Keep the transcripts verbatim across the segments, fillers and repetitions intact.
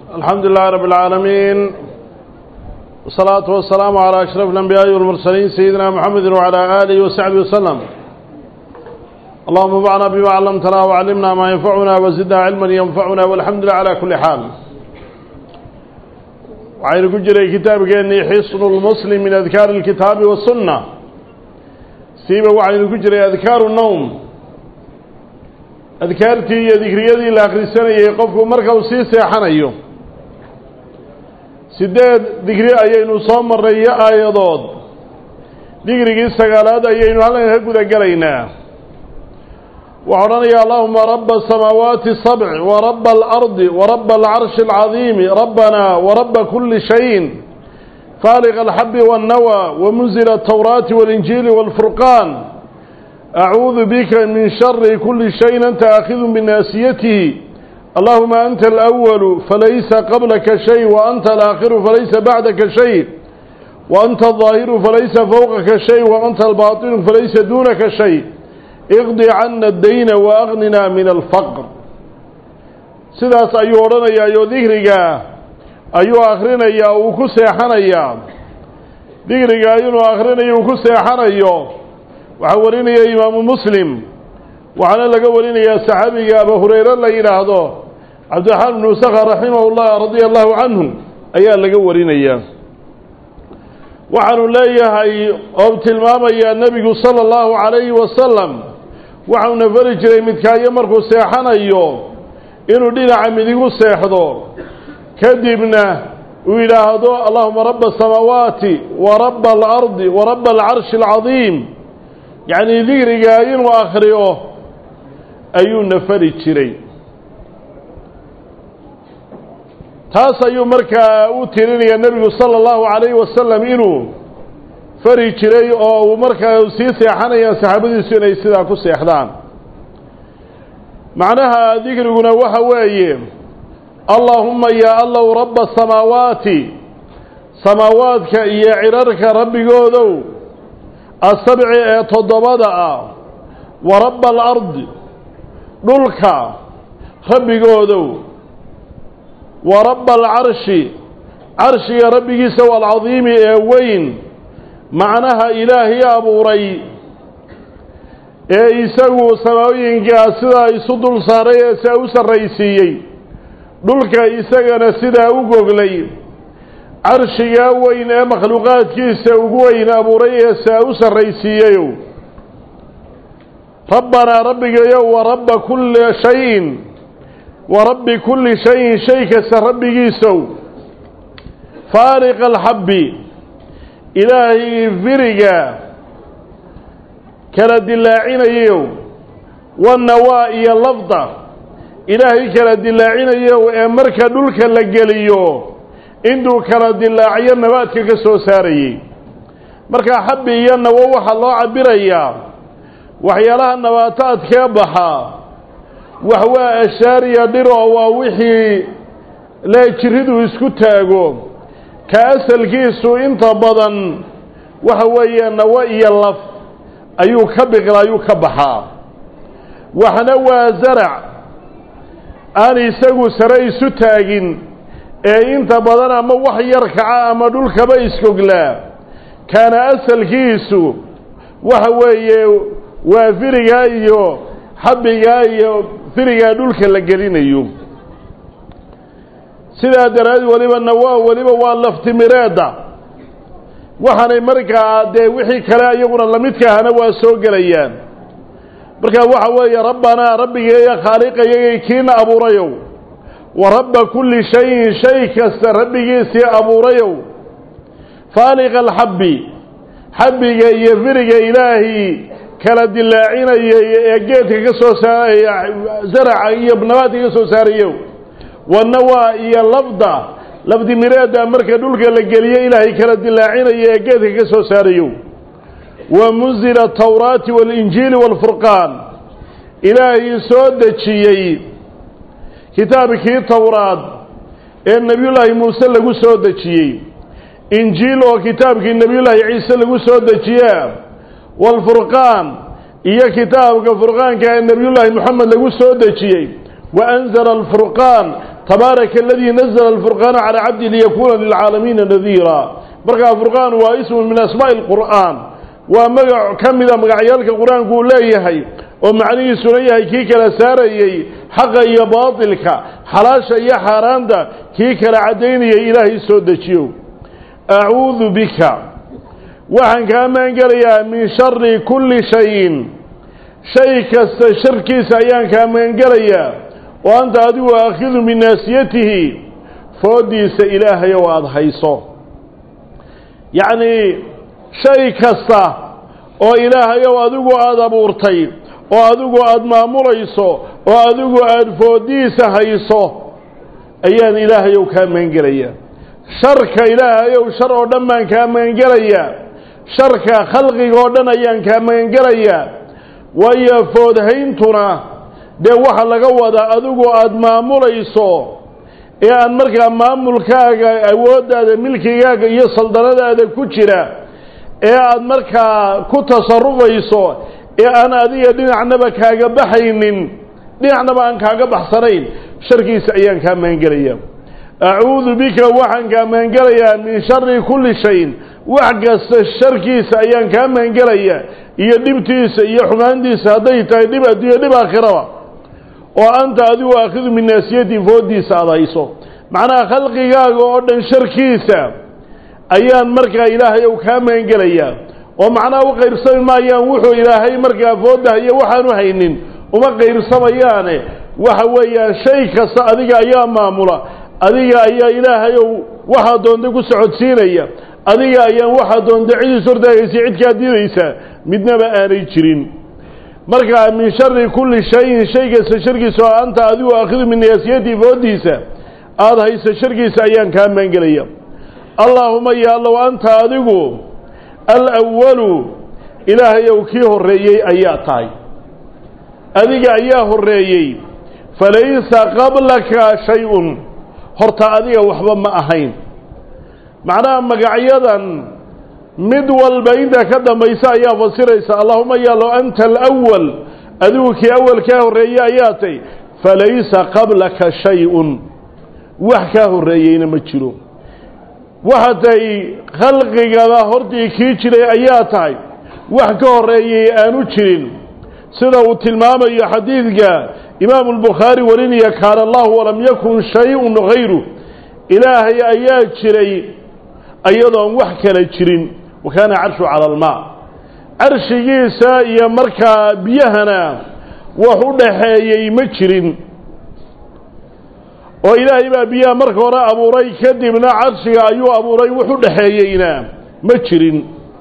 الحمد لله رب العالمين والصلاة والسلام على أشرف الأنبياء والمرسلين سيدنا محمد وعلى آله وصحبه وسلم. اللهم انفعنا بما علمتنا وعلمنا ما ينفعنا وزدنا علما ينفعنا والحمد لله على كل حال. وعين كجري كتابك أني حصن المسلم من أذكار الكتاب والسنة سيبا وعين كجري أذكار النوم أذكارتي ذكريتي الآخر السنة يقفوا مركا وسيسي حنيو سيداد ذكري أيينو صام الرئياء آيضاد ذكري السقالات أيينو هلا يهكو ذكرينا وعرنا يا اللهم رب السماوات السبع ورب الأرض ورب العرش العظيم ربنا ورب كل شيء فالق الحب والنوى ومنزل التوراة والإنجيل والفرقان أعوذ بك من شر كل شيء أنت آخذ بناسيته اللهم أنت الأول فليس قبلك شيء وأنت الآخر فليس بعدك شيء وأنت الظاهر فليس فوقك شيء وأنت الباطن فليس دونك شيء اقضي عنا الدين وأغننا من الفقر. سيداس أيورنا يا أيو ذكرك أيو آخرنا يا وكسي حنيا ذكرك أيو آخرنا يا وكسي حنيا وحورينا يا إمام مسلم وعلى لقورينا يا صحابي يا أبا هريرة الله يرهضه عبد الرحمن بن سخر رحمه الله رضي الله عنه أيها لقورينا يا وعن الله أبت الماما يا النبي صلى الله عليه وسلم وعن فرج متكايا مركو سيحانا يو إنو دين عمديكو سيحضو كذبنا وإلهدو اللهم رب السماوات ورب الأرض ورب العرش العظيم يعني ذكر قاين وآخريوه أيو نفرج شري تاس أيو مركا أوتيريني النبي صلى الله عليه وسلم إنو فرج شري أو مركا سيسي حانيا صحابتي سيني سيدا كسي أحدان معناها ذكر قنا وحوائي اللهم يا الله رب السماوات سماواتك يا عرارك ربي قودو السبع تضبضا ورب الأرض دلك ربي قودو ورب العرش عرش يا ربي سوى العظيم وين معناها إلهي أبو ري يسوى سماوين كاسدا يصدل صاري ساوس الرئيسي دلك يسغن سدا وغوغلي عرشيا وين مخلوقات كيسا وين أبو ريسا أوسى الرئيسية ربنا ربك يو ورب كل شيء ورب كل شيء شيك سربك يسو فارق الحب إلهي فرقا كرد اللاعين يو والنوائي اللفظة إلهي كرد اللاعين يو أمرك دلك اللقليو induu kala dilaaciyo nabaadka ka soo saarayay marka xabbi iyo nawo waxa loo cabirayaa waxyaalaha nabaataadka baxa wax waa ashaariya dhiro waa wixii la jiridu isku taago ka asalkiisu inta badan waxa weeye nawo iyo laf ayuu ka biqlaayu ka baxaa waxna waa zarac aan isagu sare isu taagin ee inta badan ama wax yar kaca ama dhulkaba iskoglaa kana asalkiisu waxa weeye waa firiga iyo xabiga iyo firiga dhulka la gelinayo sida daraad waliba nawaa waliba waa laftimireeda waxaanay markaa dee wixii kale ayaguna la midka ahna waa soo gelayaan marka waxa weeye rabbana rabbigeeya khaaliqayay kiina abuurayo ورب كل شيء شيء كست ربي سي أبو ريو فالق الحب حبك يفرق إلهي كرد اللاعين يجيتك كسوسا زرع يبنواتك كسوسا ريو والنوى اللفظة لفظ مرادة مركة دولك لقلية إلهي كرد اللاعين يجيتك كسوسا ريو ومنزل التوراة والإنجيل والفرقان إلهي سودة شيئي كتابك التوراة النبي الله موسى لغو سو دجيي انجيل وكتابك النبي الله عيسى لغو سو دجيا والفرقان هي كتابك فرقان كان النبي الله محمد لغو سو دجيي وانزل الفرقان تبارك الذي نزل الفرقان على عبده ليكون للعالمين نذيرا بركة فرقان واسم من أسماء القرآن ومقع كمذا مقعيالك القرآن قول لا يهي ومعنيه سنيه كيك لساري حقا يا باطلك حلاشا يا حرام دا كيك لعدين يا إلهي سودتشيو أعوذ بك وعن كمان قريا من شر كل شيء شيء كالشركي سيان كمان قريا وأنت أدو أخذ من ناسيته فوديس إلهي وأضحيصه يعني شيء كسته وإلهي وأدو أدبورتي وأدو أدمامريصه وأدو أدفوديس حيصه أيان إلهي وكمان قريا شرك إلهي وشر ودمان كمان قريا شرك خلقي ودنا أيان كمان قريا ويا فودهينتنا dee waxa laga wada adigu aad maamulayso ee aan markaa maamulkaaga awooddaada milkigaaga iyo saldanadaada ku jira ee aad markaa ku tasarrufayso ee aan adiga dhinacnaba kaaga baxaynin dhinacnaba aan kaaga baxsanayn sharkiisa ayaan kaa maangelayaa acuudu bika waxaan kaa maangelayaa min sharri kulli shayin wax kasta sharkiisa ayaan kaa maangelayaa iyo dhibtiisa iyo xumaantiisa hadday tahay dhib adduunyo dhib aakhiraba وأنت أدو أخذ من ناسيتي فودي سادايسو معناها خلقي قاقو أردن شركيسا أيان مركا إلهي وكاما ينقليا ومعناه غير سمي ما ينوحو إلهي مركا فوده هي وحانو حينين وما غير سمياني وحويا شيخ سأدقى أيام مامولا أدقى أيام إلهي وحادون دقو سعود سينيا أدقى أيام وحادون دعيد سرداء سعيد كاديريسا مدنا بآني جرين مركا من شر كل شيء شيء سشركي سواء أنت أدو أخذ من ناسيتي فوديسا هذا هي سشركي سأيان كان من قليا اللهم يا الله وأنت أدو الأول إلهي يوكيه الرئي أياتاي أدق أياه الرئي فليس قبلك شيء هرت أدق وحبا ما أهين معناه مقعيدا مدول بينك كذا ميسا يا فسيريسا اللهم يا لو أنت الأول أدوك أول كاه الرياياتي فليس قبلك شيء وحكاه الريين مجلو وحتى خلقك ذا هردي كيشري أياتي وحكاه الريي آنوشرين سنة التلمام يا حديثك إمام البخاري ولني كان الله ولم يكن شيء غيره إلهي أيات شري أيضا وحكا لجرين وكان عرشه على الماء عرشي سائية مركا بيهنا وحده مجرين وإلهي ما بيها مركا وراء أبو ري كدبنا عرشي أيوه أبو ري وحده يينا مجرين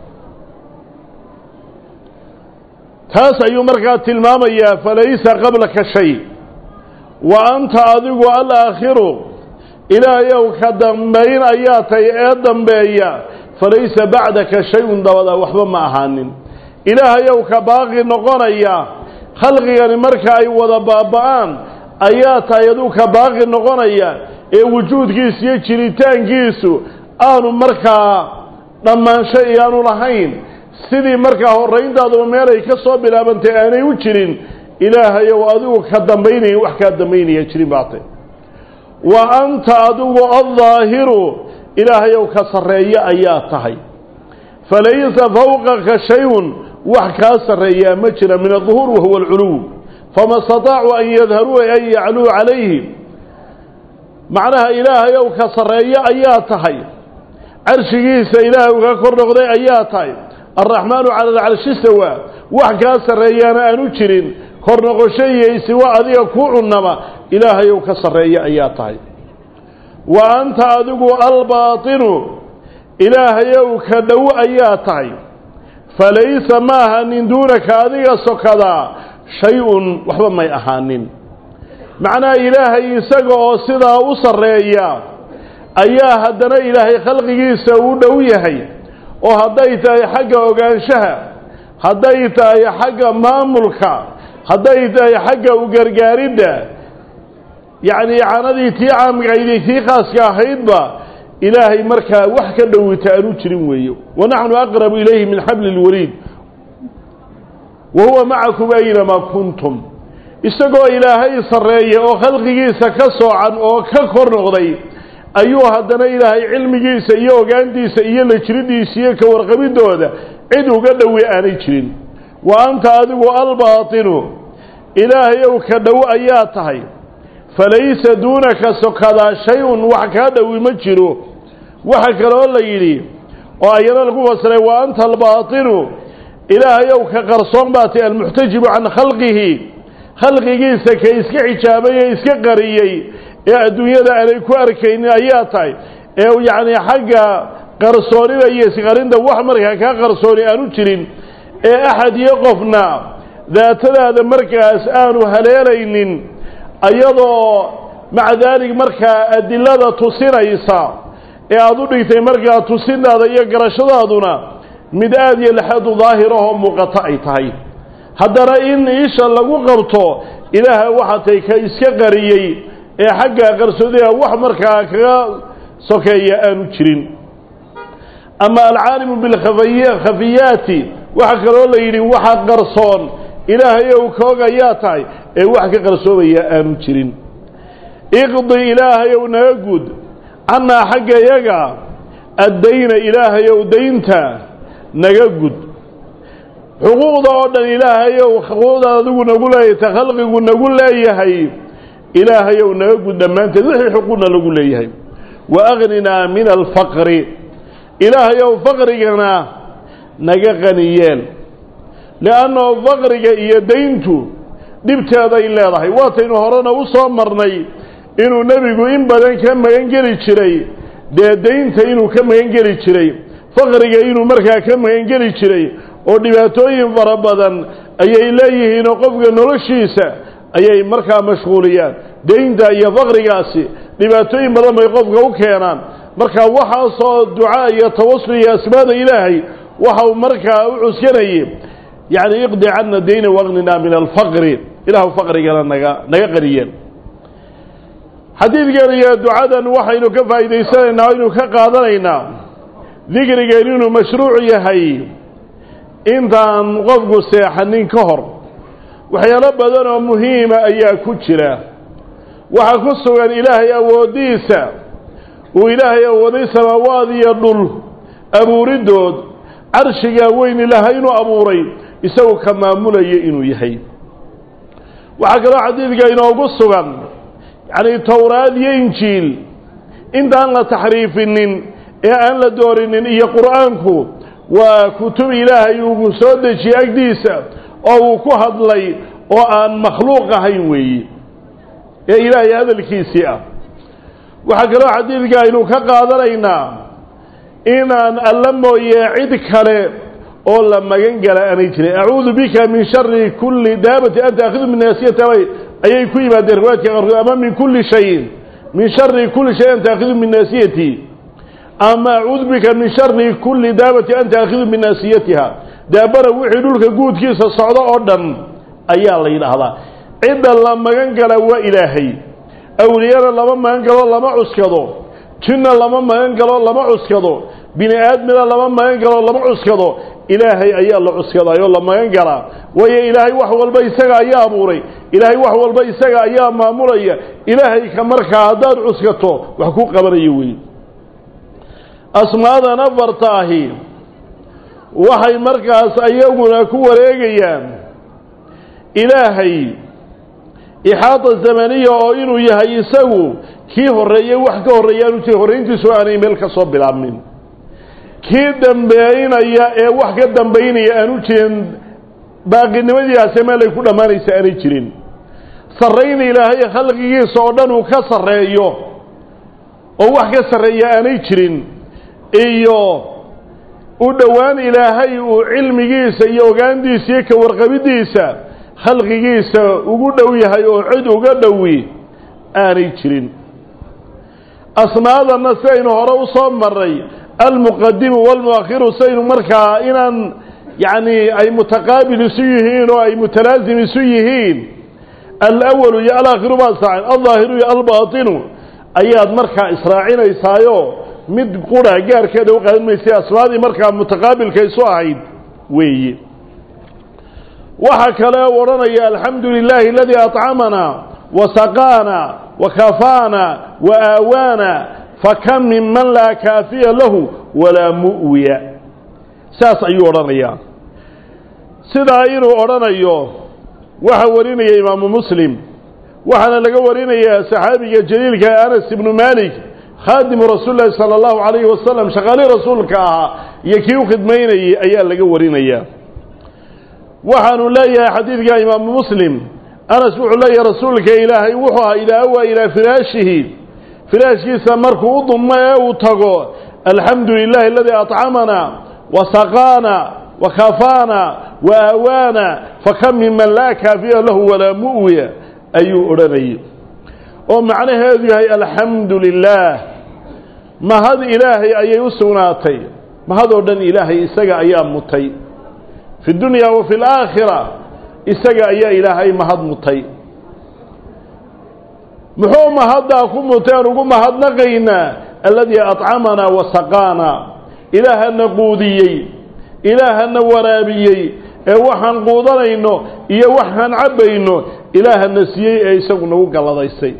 تاس أيوه مركا تلمامية فليس قبلك شيء وأنت أذيق الآخر إلهي وكدمين أياتي أدم بيا فليس بعدك شيء دودا وحبا ما أهانين إلهي وكباقي نقونيا خلقي يعني مركا أي وضا بابان آيات يدوك باقي نقونيا إيه وجود كيس يجريتان كيسو آنو مركا لما شيء آنو لحين سيدي مركا هورين دادو ميري كسو بلا بنتي آني وجرين إلهي وأدوك كدنبيني وحكا دنبيني يجري باطي وأنت أدوك الظاهر إلهي وكسرية أياتهي فليس فوقك شيء وحكا سرية مجرى من الظهور وهو العلو فما استطاعوا أن يظهروا أن يعلوا عليه معناها إلهي وكسرية أياتهي عرشيس إلهي وكرنقضي أياتهي الرحمن على العرش استوى وحكا سرية أنوشرين كرنقشي سواء ذي كوعنما إلهي وكسرية أياتهي وأنت أدق الباطن إلهي وكدو أياتي فليس ماها من دونك أذيك سكدا شيء وحبا ما يأهانين معنى إلهي سقو صدا أسرية أيها هدنا إلهي خلقه سودويهي وهديت حق وقانشها هديت حق ماملك هديت حق وقرقارده يعني عندي تيعام قايدي تي خاص كاهيدبا إلهي مركا وحكا دو تأنو تشرين ويو ونحن أقرب إليه من حبل الوريد وهو معكم أينما كنتم isagoo ilaahay sarreeya oo khalqigiisa ka soocan oo ka kor noqday ayuu haddana ilaahay cilmigiisa iyo ogaantiisa iyo la jiridiisa iyo ka warqabidooda cid uga dhowi aanay jirin wa anta adigu albaatinu ilaahay ow ka dhow ayaa tahay falaysa duunaka sokadaa shay-un wax kaa dhowi ma jiro waxa kaloo la yidhi oo ayana lagu fasiray wa anta albaatinu ilaahay ow ka qarsoon baa tahay almuxtajibu can khalqihi khalqigiisa ka iska xijaabay ee iska qariyey ee adduunyada aanay ku arkaynin ayaa tahay ee yacni xagga qarsoonida iyo isqarinta wax markaa kaa qarsooni aanu jirin ee axad iyo qofna daatadaada markaas aanu haleelaynin ayadoo maca daalik markaa adilada tusinaysa ee aada u dhigtay markaa tusindaada iyo garashadaaduna mid aada iyo laxadu daahirahoo muuqato ay tahay haddana in isha lagu qabto ilaahay waxaa tay ka iska qariyey ee xagga qarsoodiga wax markaa kaga sokeeya aanu jirin ama alcaalimu bilkhafiyaati waxa kaloo la yidhi waxa qarsoon ilaahay ou kaog ayaa tahay ee wax ka qarsoomaya aanu jirin iqdi ilaahay ow naga gud cannaa xagga yaga addayna ilaahay ow daynta naga gud xuquuqda oo dhan ilaahay ow xuquuqdaad adigu nagu leeyahay ta khalqigu nagu leeyahay ilaahay ow naga gud dhammaanteed wixii xuquuqna lagu leeyahay wa agninaa min alfaqri ilaahay ow faqrigana naga qaniyeel li'annahu faqriga iyo dayntu dhibteeday leedahay waataynu horena u soo marnay inuu nebigu in badan ka magan geli jiray dee daynta inuu ka magan geli jiray faqriga inuu markaa ka magan geli jiray oo dhibaatooyin fara badan ayay leeyihiin oo qofka noloshiisa ayay markaa mashquuliyaan daynta iyo faqrigaasi dhibaatooyin badan bay qofka u keenaan marka waxaasoo ducaa iyo tawasul iyo asmaada ilaahay waxa uu markaa u cuskanayay yacni iqdi canna dayna waqninaa min alfaqri ilaahu faqrigana naga naga qariyeen xadiidkan iyo ducadan waxaynu ka faa'iidaysanaynaa o aynu ka qaadanaynaa dikrigeen inuu mashruuc yahay intaan qofku seexanin ka hor waxyaalo badan oo muhiima ayaa ku jira waxaa ku sugan ilaahay awooddiisa uu ilaahay awooday samaawaad iyo dhul abuuridood carshigaa weyn ilaahay inuu abuuray isagu ka maamulaya inuu yahay waxaa kaloo xadiidka inoogu sugan yacni towraad iyo injiil intaan la taxriifinin ee aan la doorinin iyo qur'aanku waa kutub ilaahay uu soo dejiyey agdiisa oo uu ku hadlay oo aan makhluuq ahayn weeye ee ilaahay hadalkiisii ah waxaa kaloo xadiidka aynu ka qaadanaynaa inaan alla mooye cid kale oo la magan gala aanay jirin acuudu bika min shari kulli daabati anta aakhidu min naasiyata ayay ku yimaadeen riwaayadka qaarkood ama min kulli shayin min shari kulli shay anta aakhidu min naasiyati ama acuudu bika min shari kulli daabati anta aakhidu min naasiyatiha daabana wixii dhulka guudkiisa socdo oo dhan ayaa la yidhaahdaa cidda la magan gala waa ilaahay awliyana lama magan galo lama cuskado jinna lama magan galo lama cuskado bini aadmina lama magan galo lama cuskado ilaahay ayaa la cuskadayo la magan galaa waayo ilaahay wax walba isaga ayaa abuuray ilaahay wax walba isaga ayaa maamulaya ilaahay ka markaa haddaad cuskato wax ku qabanayo wey asmaadan afarta ahi waxay markaas ayaguna ku wareegayaan ilaahay ixaata zamaniya oo inuu yahay isagu kii horreeyey wax ka horreeyaanu jiray horrayntiisu aanay meel ka soo bilaabmin kii dambeynaya ee wax ka dambaynaya aanu jirin baaqinimadiiase meelay ku dhammaanaysa aanay jirin sarrayn ilaahay khalqigiisa oo dhan uu ka sarreeyo oo wax ka sarreeya aanay jirin iyo u dhowaan ilaahay uu cilmigiisa iyo ogaantiisa iyo ka warqabidiisa khalqigiisa ugu dhow yahay oo cid uga dhowi aanay jirin asmaadana sidaynu hore u soo marray almuqadimu waalmuakhiru saynu markaa inaan yacni ay mutaqaabil isu yihiin oo ay mutalaasim isu yihiin alawalu iyo alaakhiru baad saacin aldaahiru iyo albaatinu ayaad markaa israacinaysaayo mid qura gaarkeeda u qaadan maysay asmaadii markaa mutaqaabilka isu ahayd weeye وحكى له ورني الحمد لله الذي أطعمنا وسقانا وكفانا وآوانا فكم ممن لا كافي له ولا مؤوي ساس أيو ورني سيدا أيرو ورني وحوريني يا إمام مسلم وحنا لقوريني يا صحابي الجليل كأنس بن مالك خادم رسول الله صلى الله عليه وسلم شغالي رسولك يكيو خدمين أيال لقوريني وحن لا يا حديث يا إمام مسلم أنا سمع لا يا رسولك إلهي وحى إلى هو إلى فراشه فراشه سمرك وضم وتقو الحمد لله الذي أطعمنا وسقانا وكفانا وآوانا فكم ممن لا كافي له ولا مؤوي أي أرني ومعنى هذه الحمد لله ما هذا إلهي أي يسوناتي ما هذا أردن إلهي إساق أيام متي في الدنيا وفي الآخرة إساق أي إلهي ما هذا متي محو ما هذا أكون متين وقم ما هذا نغينا الذي أطعمنا وسقانا إله النقودي إله النورابي وحن قودرينو إيا وحن عبينو إله النسيي إيساق نوق الله ديسي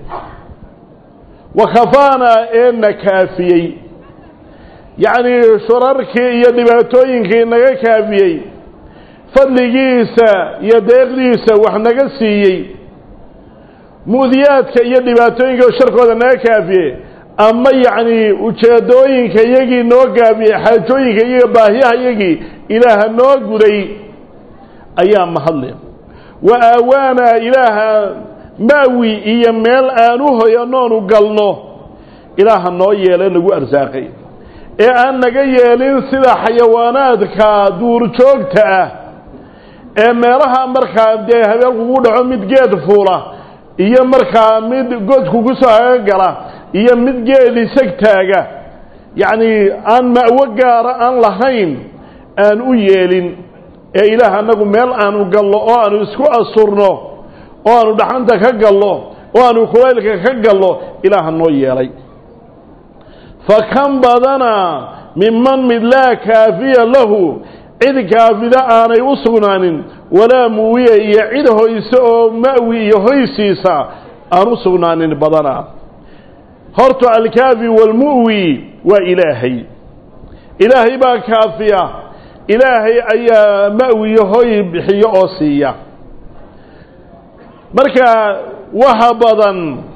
وخفانا إن كافيي يعني شررك يدباتوينك إنك كافيي فضلقيسا يدقليسا وحنا قسيي مودياتك يدباتوينك وشركو إنك كافيي أما يعني وشادوينك يجي نوق كافيي حاجوينك يجي باهيها يجي إله النوق ودي أيام محلي وآوانا إله ماوي إيا ميل آنوه ينونو قلنو إله النوع يلين نقو أرزاقي إيه أنك يلين سيدا حيواناتك دور جوكتا إيه ميلها مركا ديه هبيل قود عمد جيد فورا إيا مركا مد قد كوكسا قلا إيا مد جيد سكتاك يعني أن مأوقار أن لهين أن أيلين إيه إله أنك ميل آنو قلنو آنو اسكو أصرنو وأنو دحنتك كقلو وأنو كويلك كقلو إله النوي يلي فكم بدنا ممن من لا كافية له عد كافية آنا يوصغنان ولا موية يعده يسعو مأوي يهيسيسا آنا يوصغنان بدنا هرت الكافي والمؤوي وإلهي إلهي با كافية إلهي أي مأوي يهي بحي أوسية marka waxa badan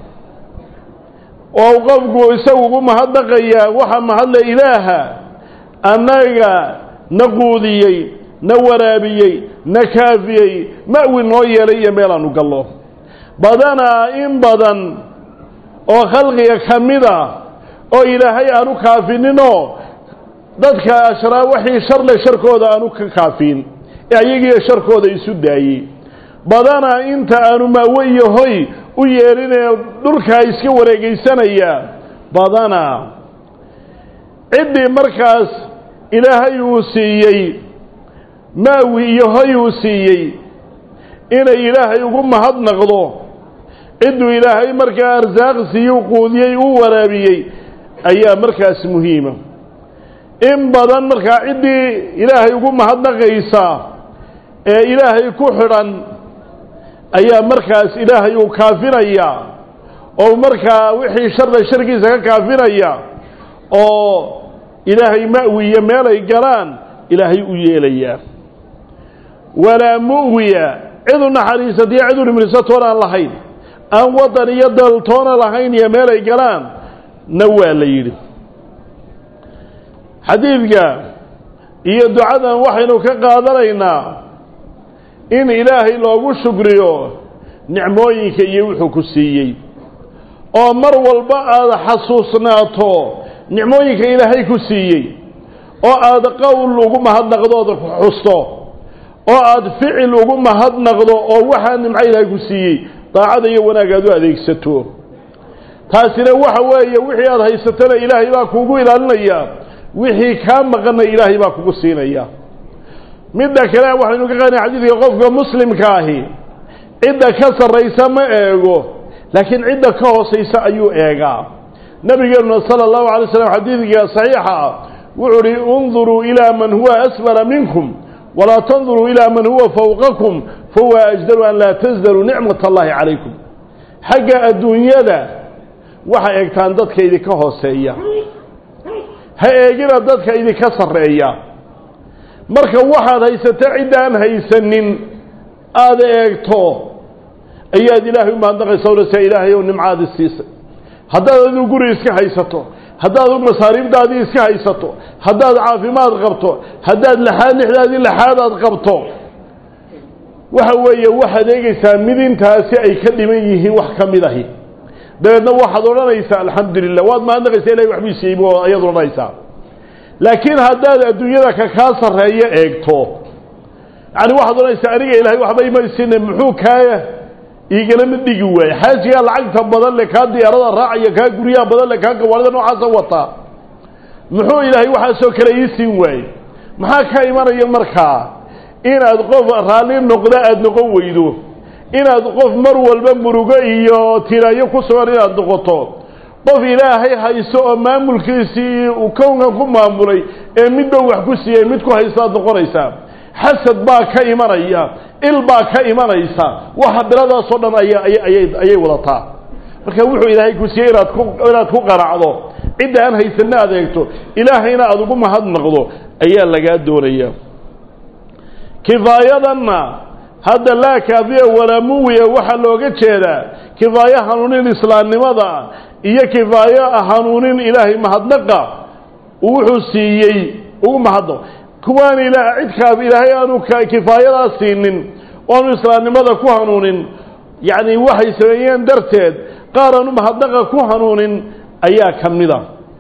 oo qofku isagu mahadnaqaya waxa mahadla ilaaha anaga naqudiyay na waraabiyay na kaafiyay ma uu noo yeelay meelan u gallo badana in badan oo khalqiga kamida oo ilaahay aanu kaafinino dadka ashraa wixii shar la sharkooda aanu ka kaafin ayagiyo sharkooda isu daayay badana inta aanu maaweeyo hoy u yeerinay dhulka iska wareegaysanaya badana cidii markaas ilaahay uu siiyay maaweeyo hoy uu siiyay inay ilaahay ugu mahadnaqdo ciduu ilaahay markaa arsaaq siiyo quudiyay uu waraabiyay ayaa markaas muhiima in badan markaa cidii ilaahay ugu mahadnaqaysa ee ilaahay ku xidhan ayaa markaas ilaahay uu kaafinaya oo markaa wixii sharda sharkiisa ka kaafinaya oo ilaahay maawiya meel ay galaan ilaahay u yeelaya wala muwiya cidu naxariisadiyo cidu nimrisatoona aan lahayn aan wadan iyo daltoona lahayn iyo meel ay galaan na waa la yidhi xadiidka iyo ducadan waxaynu ka qaadanaynaa in ilaahay loogu shukriyo nicmooyinka iyo wuxuu ku siiyey oo mar walba aad xasuusnaato nicmooyinka ilaahay ku siiyey oo aad qowl ugu mahadnaqdo ku xusto oo aad ficil ugu mahadnaqdo oo waxa nimco ilaahay ku siiyey taacada iyo wanaagga aad adeegsato taasina waxa weeye wixii aad haysatana ilaahay baa kuugu ilaalinaya wixii ka maqana ilaahay baa kugu siinaya midda kale waxaynu ka qaadanaa xadiidka qofka muslimka ahi cidda ka sarraysa ma eego laakiin cidda ka hoosaysa ayuu eegaa nabigeena sallallahu alayhi wasallam xadiidka saxiixa wuxuu yiri unduru ila man huwa asfala minkum wala tanzuru ila man huwa fawqakum فهو أجدر أن لا تزدروا نعمة الله عليكم حق الدنيا ذا وحا إيكتان ضدك إذي كهوسية هايقنا ضدك إذي كسرية مركا واحد هيستا عدان هيسنين هذا إيكتو أياد إلهي ما عندك سورة إلهي ونمعاد السيسة هذا ذو قري إسكا هيستو هذا ذو مصاريف دادي إسكا هيستو هذا عافيمات قبطو هذا لحان إحدادي لحانات قبطو وحوية واحد إيجيسا مدين تاسي أي كلميه وحكمده دابنا واحد ورانيسا الحمد لله واد ما عندك إلهي وحبي سيبو أيضا ورانيسا لكن هذا الدنيا كاسر هي إيجتو يعني واحد ورانيسا أريق إلهي وحبي ما يسين محوك هاي يقول من ديجوا حاجة العقد بدل لك هذه أرض الراعي كجوريا بدل لك هذا ولد نوع صوتا محو إلهي واحد سكر يسوي محاك إيمان يمركها إن أدقف رالين نقداء أدنقوا ويدو إن أدقف مرو البمرقي ترى يكسر إن أدقطه قف إلهي هيسو أمام الكيسي وكونكم ماموري مدو وحكسي مدكو هيساد قريسا حسد باك إيمانيا الباك إيمانيسا وحبرada soo dhan ay ay ay wadataa marka wuxuu ilaahay ku siiyay inaad ku inaad ku qaracdo cid aan haysan adeegto ilaahayna aad ugu mahad naqdo ayaa laga doonaya kifaayadana hada la kaafiya wala muwiya waxa looga jeedaa kifaaya hanuunin islaamnimada iyo kifaaya hanuunin ilaahay mahadnaqa wuxuu siiyay ugu mahadno kuwaan ilaahay cid kaab ilaahay aanu kifaayada siinin oo islaamnimada ku hanuunin يعني waxay sameeyeen darteed qaaranu mahadnaqa ku hanuunin ayaa kamida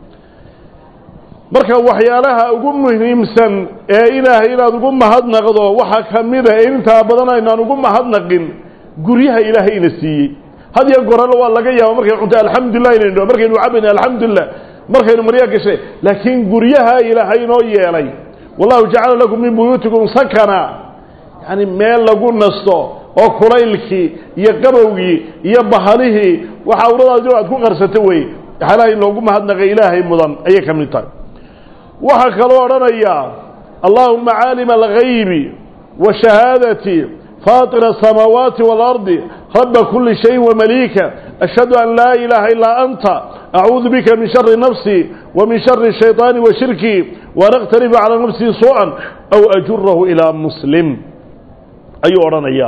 marka waxyaalaha ugu muhiimsan ee ilaahay inaad ugu mahadnaqdo waxa kamida inta badan aynaan ugu mahadnaqin guriyaha ilaahay ina siiyay hadiya goralo waa laga yaabo markay cunto alxamdulillah inuu markaynu cabin alxamdulillah markaynu mariya gashay laakiin guriyaha ilaahay inoo yeelay wallahu ja'ala lakum min buyutikum sakana يعني meel lagu nasto oo kulaylki iyo qabowgi iyo bahalihi waxa uradaadu aad ku qarsato way xalay loogu mahadnaqay ilaahay mudan ay kamid tahay waxa kale oo oranaya allahumma alim al-ghayb wa shahadati fatir as-samawati wal-ardi rabb kulli shay wa malika ashhadu an la ilaha illa anta a'udhu bika min sharri nafsi wa min sharri ash-shaytani wa shirki wa naqtaribu ala nafsi su'an aw ajurruhu ila muslim أي أورانيا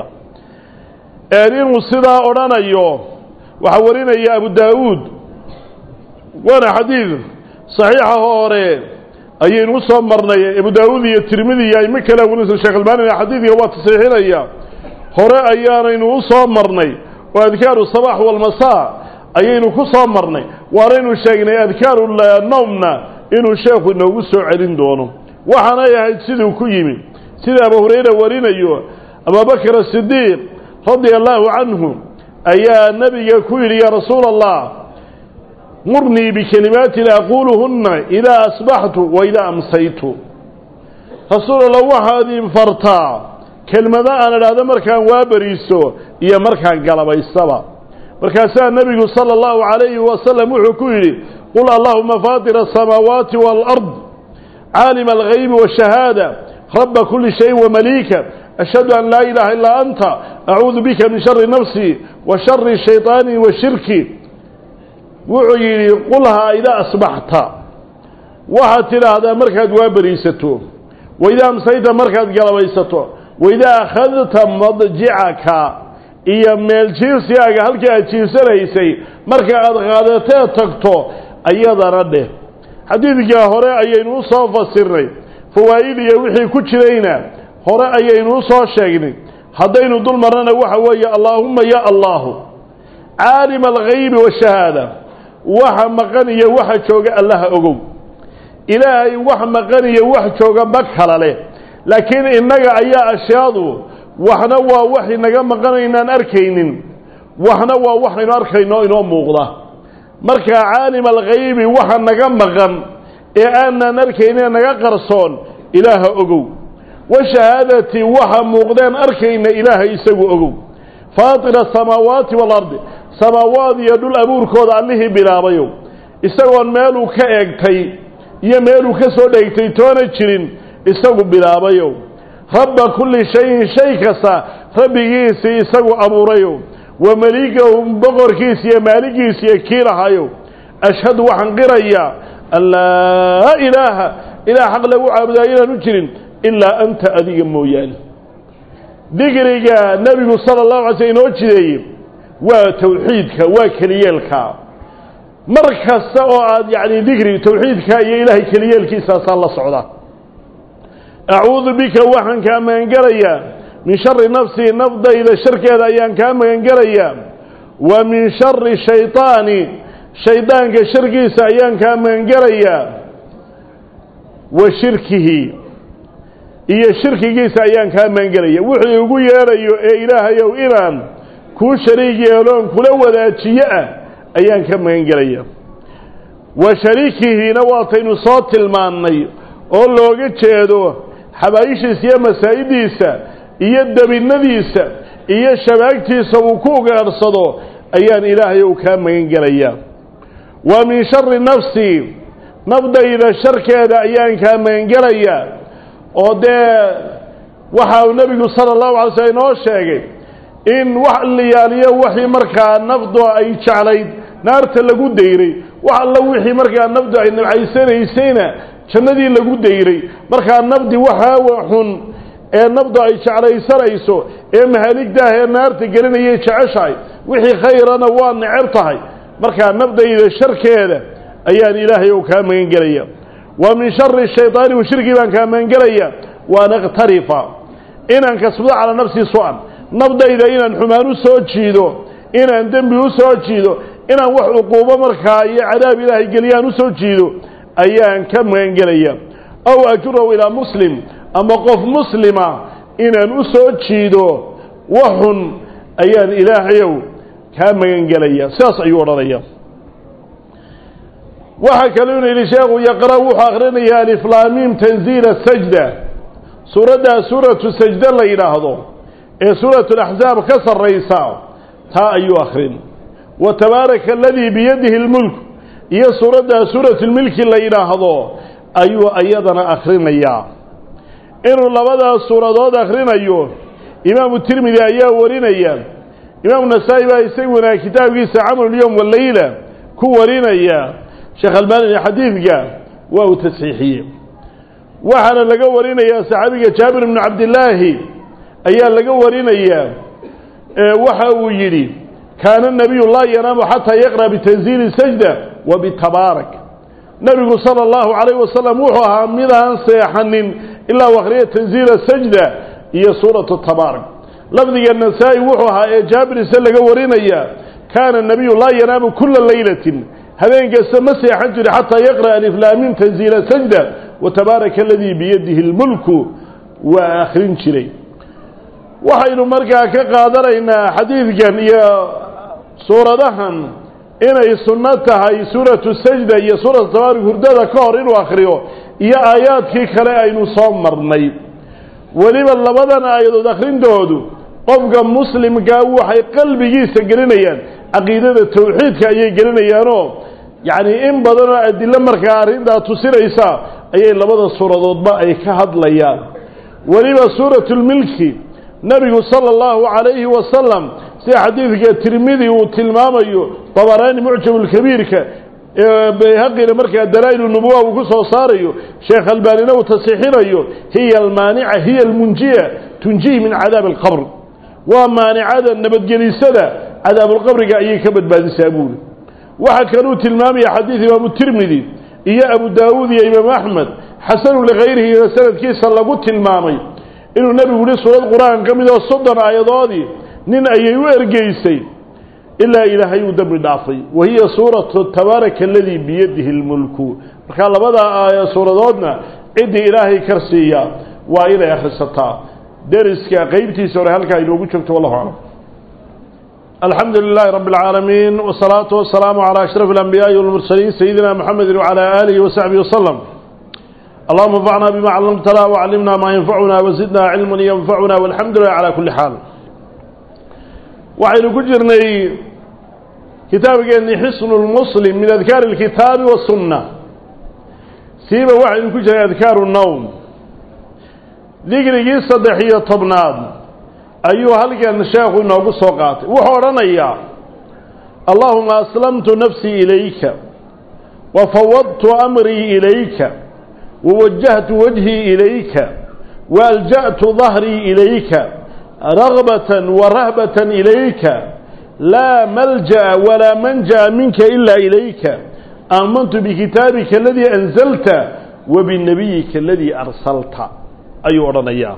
أرين وصدا أورانيو وحورينا يا أبو داود وانا حديث صحيح هوري أي نص مرنا يا أبو داود يا الترمذي يا مكلا ونص الشيخ الباني يا حديث يا وات صحيحين يا هوري أيان نص مرنا وأذكار الصباح والمساء أي نص مرنا وارين الشيخ أذكار النومنا إنه الشيخ إنه وسع علين دونه وحنا يا سيدو كيمي سيد أبو هريرة ورينا يو أبا بكر الصديق رضي الله عنه أيا النبي يقول يا رسول الله مرني بكلمات أقولهن إذا أصبحت وإذا أمسيت رسول الله هذه فرطا كلمة أنا هذا مركان وابريسو هي مركان قلب السبع مركان النبي صلى الله عليه وسلم يقول قل اللهم فاطر السماوات والأرض عالم الغيب والشهادة رب كل شيء ومليكه أشهد أن لا إله إلا أنت أعوذ بك من شر نفسي وشر الشيطان والشرك وعيني قلها إذا أصبحت وحتى هذا مركز وابريسته وإذا أمسيت مركز قلبيسته وإذا أخذت مضجعك إيا ميل جيرسياك هل كا جيرسيسي مركز غادتها تكتو أيضا رده حديث جاهوري أيين وصف السري فوائد يوحي كتشرينا hore ayaynu soo sheegnay hadaynu dul marana waxa weeye allahumma ya allah aalim al-ghayb wa shahada waxa maqan iyo waxa jooga allah ogow ilaahay waxa maqan iyo waxa jooga bakala leh laakiin inaga ayaa ashyaadu waxna waa wax inaga maqanaynaan arkaynin waxna waa wax inaan arkayno inoo muuqda marka aalim al-ghayb waxa naga maqan ee aanan arkaynin naga qarsoon ilaaha ogow وشهادتي وها مقدان أركين إلهي يسوي أقو فاطر السماوات والأرض سماوات يدل أبور كود عليه بلا بيو يسوي مالو كأكتي يمالو كسوديكتي تونا تشرين يسوي بلا بيو رب كل شيء شيء كسا ربي جيسي يسقو أبو ريو ومليكه بقر كيسي مالك كيسي كيرا هايو أشهد وحن قرية أن لا إله إلا حق له عبدا إلى نجر إلا أنت أذيك مويان ذكرك النبي صلى الله عليه وسلم وجهه وتوحيدك وكليلك مركز سؤال يعني ذكري توحيدك يا إلهي كليلك صلى الله عليه وسلم أعوذ بك وحن كما انقريا من شر نفسي نفض إلى الشرك هذا أيان كما انقريا ومن شر الشيطان شيطان كشركي سأيان كما انقريا وشركه إيا شركي سأيان كما انقريا وحي يقول يا ريو إلهي وإيران كو شريك يلون كلو ذات شيئا أيان كما انقريا وشريكه نواطين صوت الماني أولو قد شهدوه حبايشيس يا مسايديسا إيا الدبناديسا إيا الشباكتيسا وكوغ أرصدو أيان إلهي وكام ينقليا ومن شر نفسي نبدأ إلى الشرك هذا أيان كام ينقليا وده وحاو النبي صلى الله عليه وسلم وشاقي إن وح اللي ياليه وحي مركا نفضو أي شعليد نارت اللقو ديري وح الله وحي مركا نفضو أي نبعيسين إيسينا jannadii lagu dayray marka nabdi waxa waxun ee nabdo ay jaclaysanayso ee mahaligda ee naarta gelinayay jeceshay wixii khayrana waa neceb tahay marka nabdayda sharkeeda ayaan ilaahay oo ka magan galaya wa min sharri shaytaani wa shirki baan ka magan galaya wa naqtarifa inaan kasbado ala nafsi su'an nabdayda inaan xumaan u soo jiido inaan dambi u soo jiido inaan wax uquubo marka iyo cadaab ilaahay geliyaan u soo jiido أيان كم ينقليا أو أجره إلى مسلم أما قف مسلمة إن نسوء تشيدو وحن أيان إلهيو كم ينقليا ساس أيور ريا وحكلوني لشيخ يقرأ وحاقرين يا الإفلاميم تنزيل السجدة سورة سورة السجدة اللي يلاحظوا سورة الأحزاب كسر رئيسا تا أيو آخرين وتبارك الذي بيده الملك هي سورة سورة الملك اللي يلاحظوا أيوة أيضنا أخرين إياه إنه لبدا سورة ضاد أخرين أيوه إمام الترمذي أياه ورين أياه إمام النسائي يسوينا كتاب يسا عمل اليوم والليلة كو ورين أياه شيخ الباني حديث قال وهو تسحيحي وحنا لقوا ورين أياه صحابي جابر بن عبد الله أياه لقوا ورين أياه وحاو يري كان النبي الله ينام حتى يقرأ بتنزيل السجدة وبالتبارك نبي صلى الله عليه وسلم وحوها مدها سيحنن إلا وخرية تنزيل السجدة هي سورة التبارك لفظي النسائي وحوها جابر سلق ورينيا كان النبي الله ينام كل ليلة هذين قسم سيحنجر حتى يقرأ الإفلامين تنزيل السجدة وتبارك الذي بيده الملك وآخرين شري وحين مركا كقادرين حديث كان يا سورة دهن inay sunno tahay suuratu sajda iyo suuratu tabaaruk hurdada ka hor inuu akhriyo iyo aayaadkii kale aynu soo marnay waliba labadan aayadood akhrintoodu qofka muslimka waxay qalbigiisa gelinayaan aqeedada tawxiidka ayay gelinayaanoo yaani in badan oo adilla markaa arinta tusinaysa ayay labada suuradoodba ay ka hadlayaan waliba suuratul milki nabigu sallallahu alayhi wa sallam si xadiidka tirmidhi uu tilmaamayo طبراني معجم الكبير ك بهقنا مركز دلائل النبوة وقصة صاريو شيخ الباني وتصحيحينيو هي المانعة هي المنجية تنجيه من عذاب القبر ومانعة النبت جليسة عذاب القبر قاعي كبد بعد سابول واحد كانوا تلمامي حديث إمام الترمذي إيا أبو داود يا إمام أحمد حسن لغيره إلى سنة كيس الله قلت تلمامي إنه النبي يقول سورة القرآن كم إذا صدر آيضادي نين أيهو إرقيسي إلا إلهي ودم دافي وهي سورة تبارك الذي بيده الملك قال بدأ آية سورة دودنا إدي إلهي كرسية وإلى أخرستها درسك قيبتي سورة هلك إلوه شكت والله أعلم الحمد لله رب العالمين والصلاة والسلام على أشرف الأنبياء والمرسلين سيدنا محمد وعلى آله وصحبه وسلم اللهم انفعنا بما علمتنا وعلمنا ما ينفعنا وزدنا علما ينفعنا والحمد لله على كل حال وعين كجرني كتابك أني حصن المسلم من أذكار الكتاب والسنة سيبا وعين كجرني أذكار النوم digrigii saddex iyo tobnaad ayuu halkan sheekhu inoogu soo qaatay wuxuu odhanayaa allahuma aslamtu nafsii ilayka wafawwadtu amrii ilayka wawajjahtu wajhii ilayka waalja'tu dahrii ilayka ragbatan warahbatan ilayka laa malja'a walaa manja'a minka ilaa ilayka aamantu bikitaabika aladii anzalta wabinabiyika aladii arsalta ayuu odhanayaa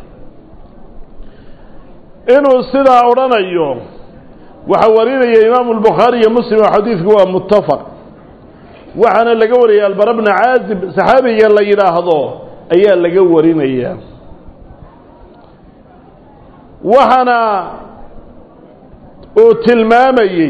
inuu sidaa odhanayo waxaa warinaya imaamu albukhaari iyo muslim oo xadiidku waa muttafaq waxaana laga wariyay albara bna caazib saxaabiga la yidhaahdo ayaa laga warinaya waxaana uu tilmaamayey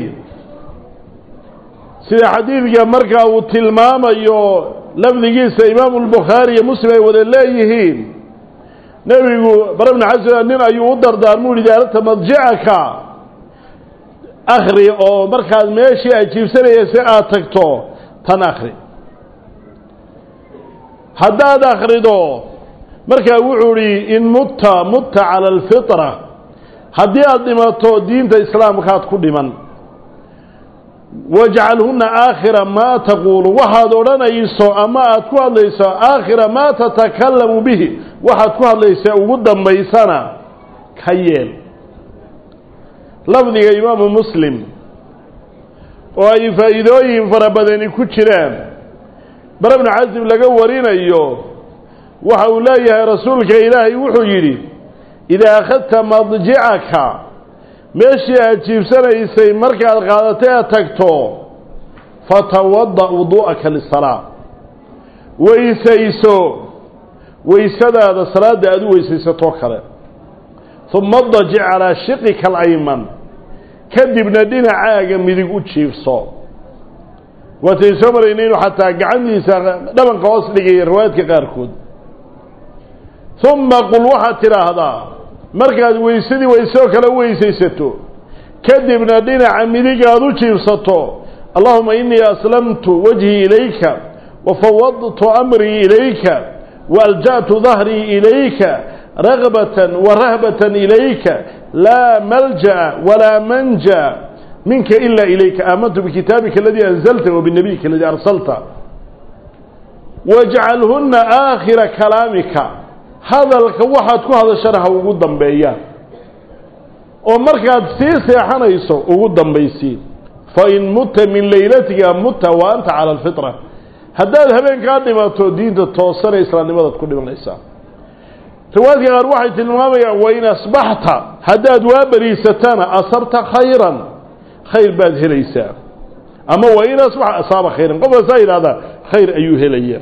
sida xadiidka markaa uu tilmaamayo lafdigiisa imaamu albukhaari iyo muslim ay wada leeyihiin nebigu bara bna caazib nin ayuu u dardaarmuu yihi daarata madjicaka akhri oo markaad meeshii aad jiibsanaysa aad tagto tan akhri haddaad akhrido markaa wuxuu ihi in mutta mutta cala alfitra haddii aad dhimato diinta islaamkaad ku dhiman wajcalhuna aakhira maa taquulu waxaad odhanayso ama aad ku hadlayso aakhira maa tatakalamu bihi waxaad ku hadlaysa ugu dambaysana ka yeel lafdiga imaamu muslim oo ay faa'iidooyin fara badani ku jiraan bara bnu casib laga warinayo waxa uu leeyahay rasuulka ilaahay wuxuu yidhi idaa akhadta madjicaka meeshii aad jiibsanaysay markaad qaadatay aad tagto fatawada wuduu'aka lisalaa weysayso weysadaada salaadda aad u weysaysatoo kale uma dajic calaa shiqika alayman kadibna dhinacaaga midig u jiifso waatay soo maraynay inuu xataa gacantiisa dhabanka hoos dhigaya riwaayadka qaarkood uma qul waxaad tidhaahdaa markaad weysadii weysoo kale u weysaysato kadibna dhinaca midig aad u jiifsato allahuma inii aslamtu wajhii ilayka wafawadtu amrii ilayka waalja'tu dahrii ilayka ragbatan warahbatan ilayka laa malja'a walaa manja minka ilaa ilayka aamantu bikitaabika aladii anzalta wabinabiyika aladii arsalta wajcalhuna aakhira kalaamika hadalka waxaad ku hadashana ha ugu dambeeyaan oo markaad sii seexanayso ugu dambaysiin fain mutta min laylatika mutta wa anta cala alfitra haddaad habeenkaa dhimato diinta toosana islaamnimadaad ku dhimanaysaa riwaayadka qaar waxay tilmaamayaan wain asbaxta haddaad waa beriisatana asabta khayran khayr baad helaysaa ama wain asbaxa asaaba khayran qofka saa yidhahdaa khayr ayuu helaya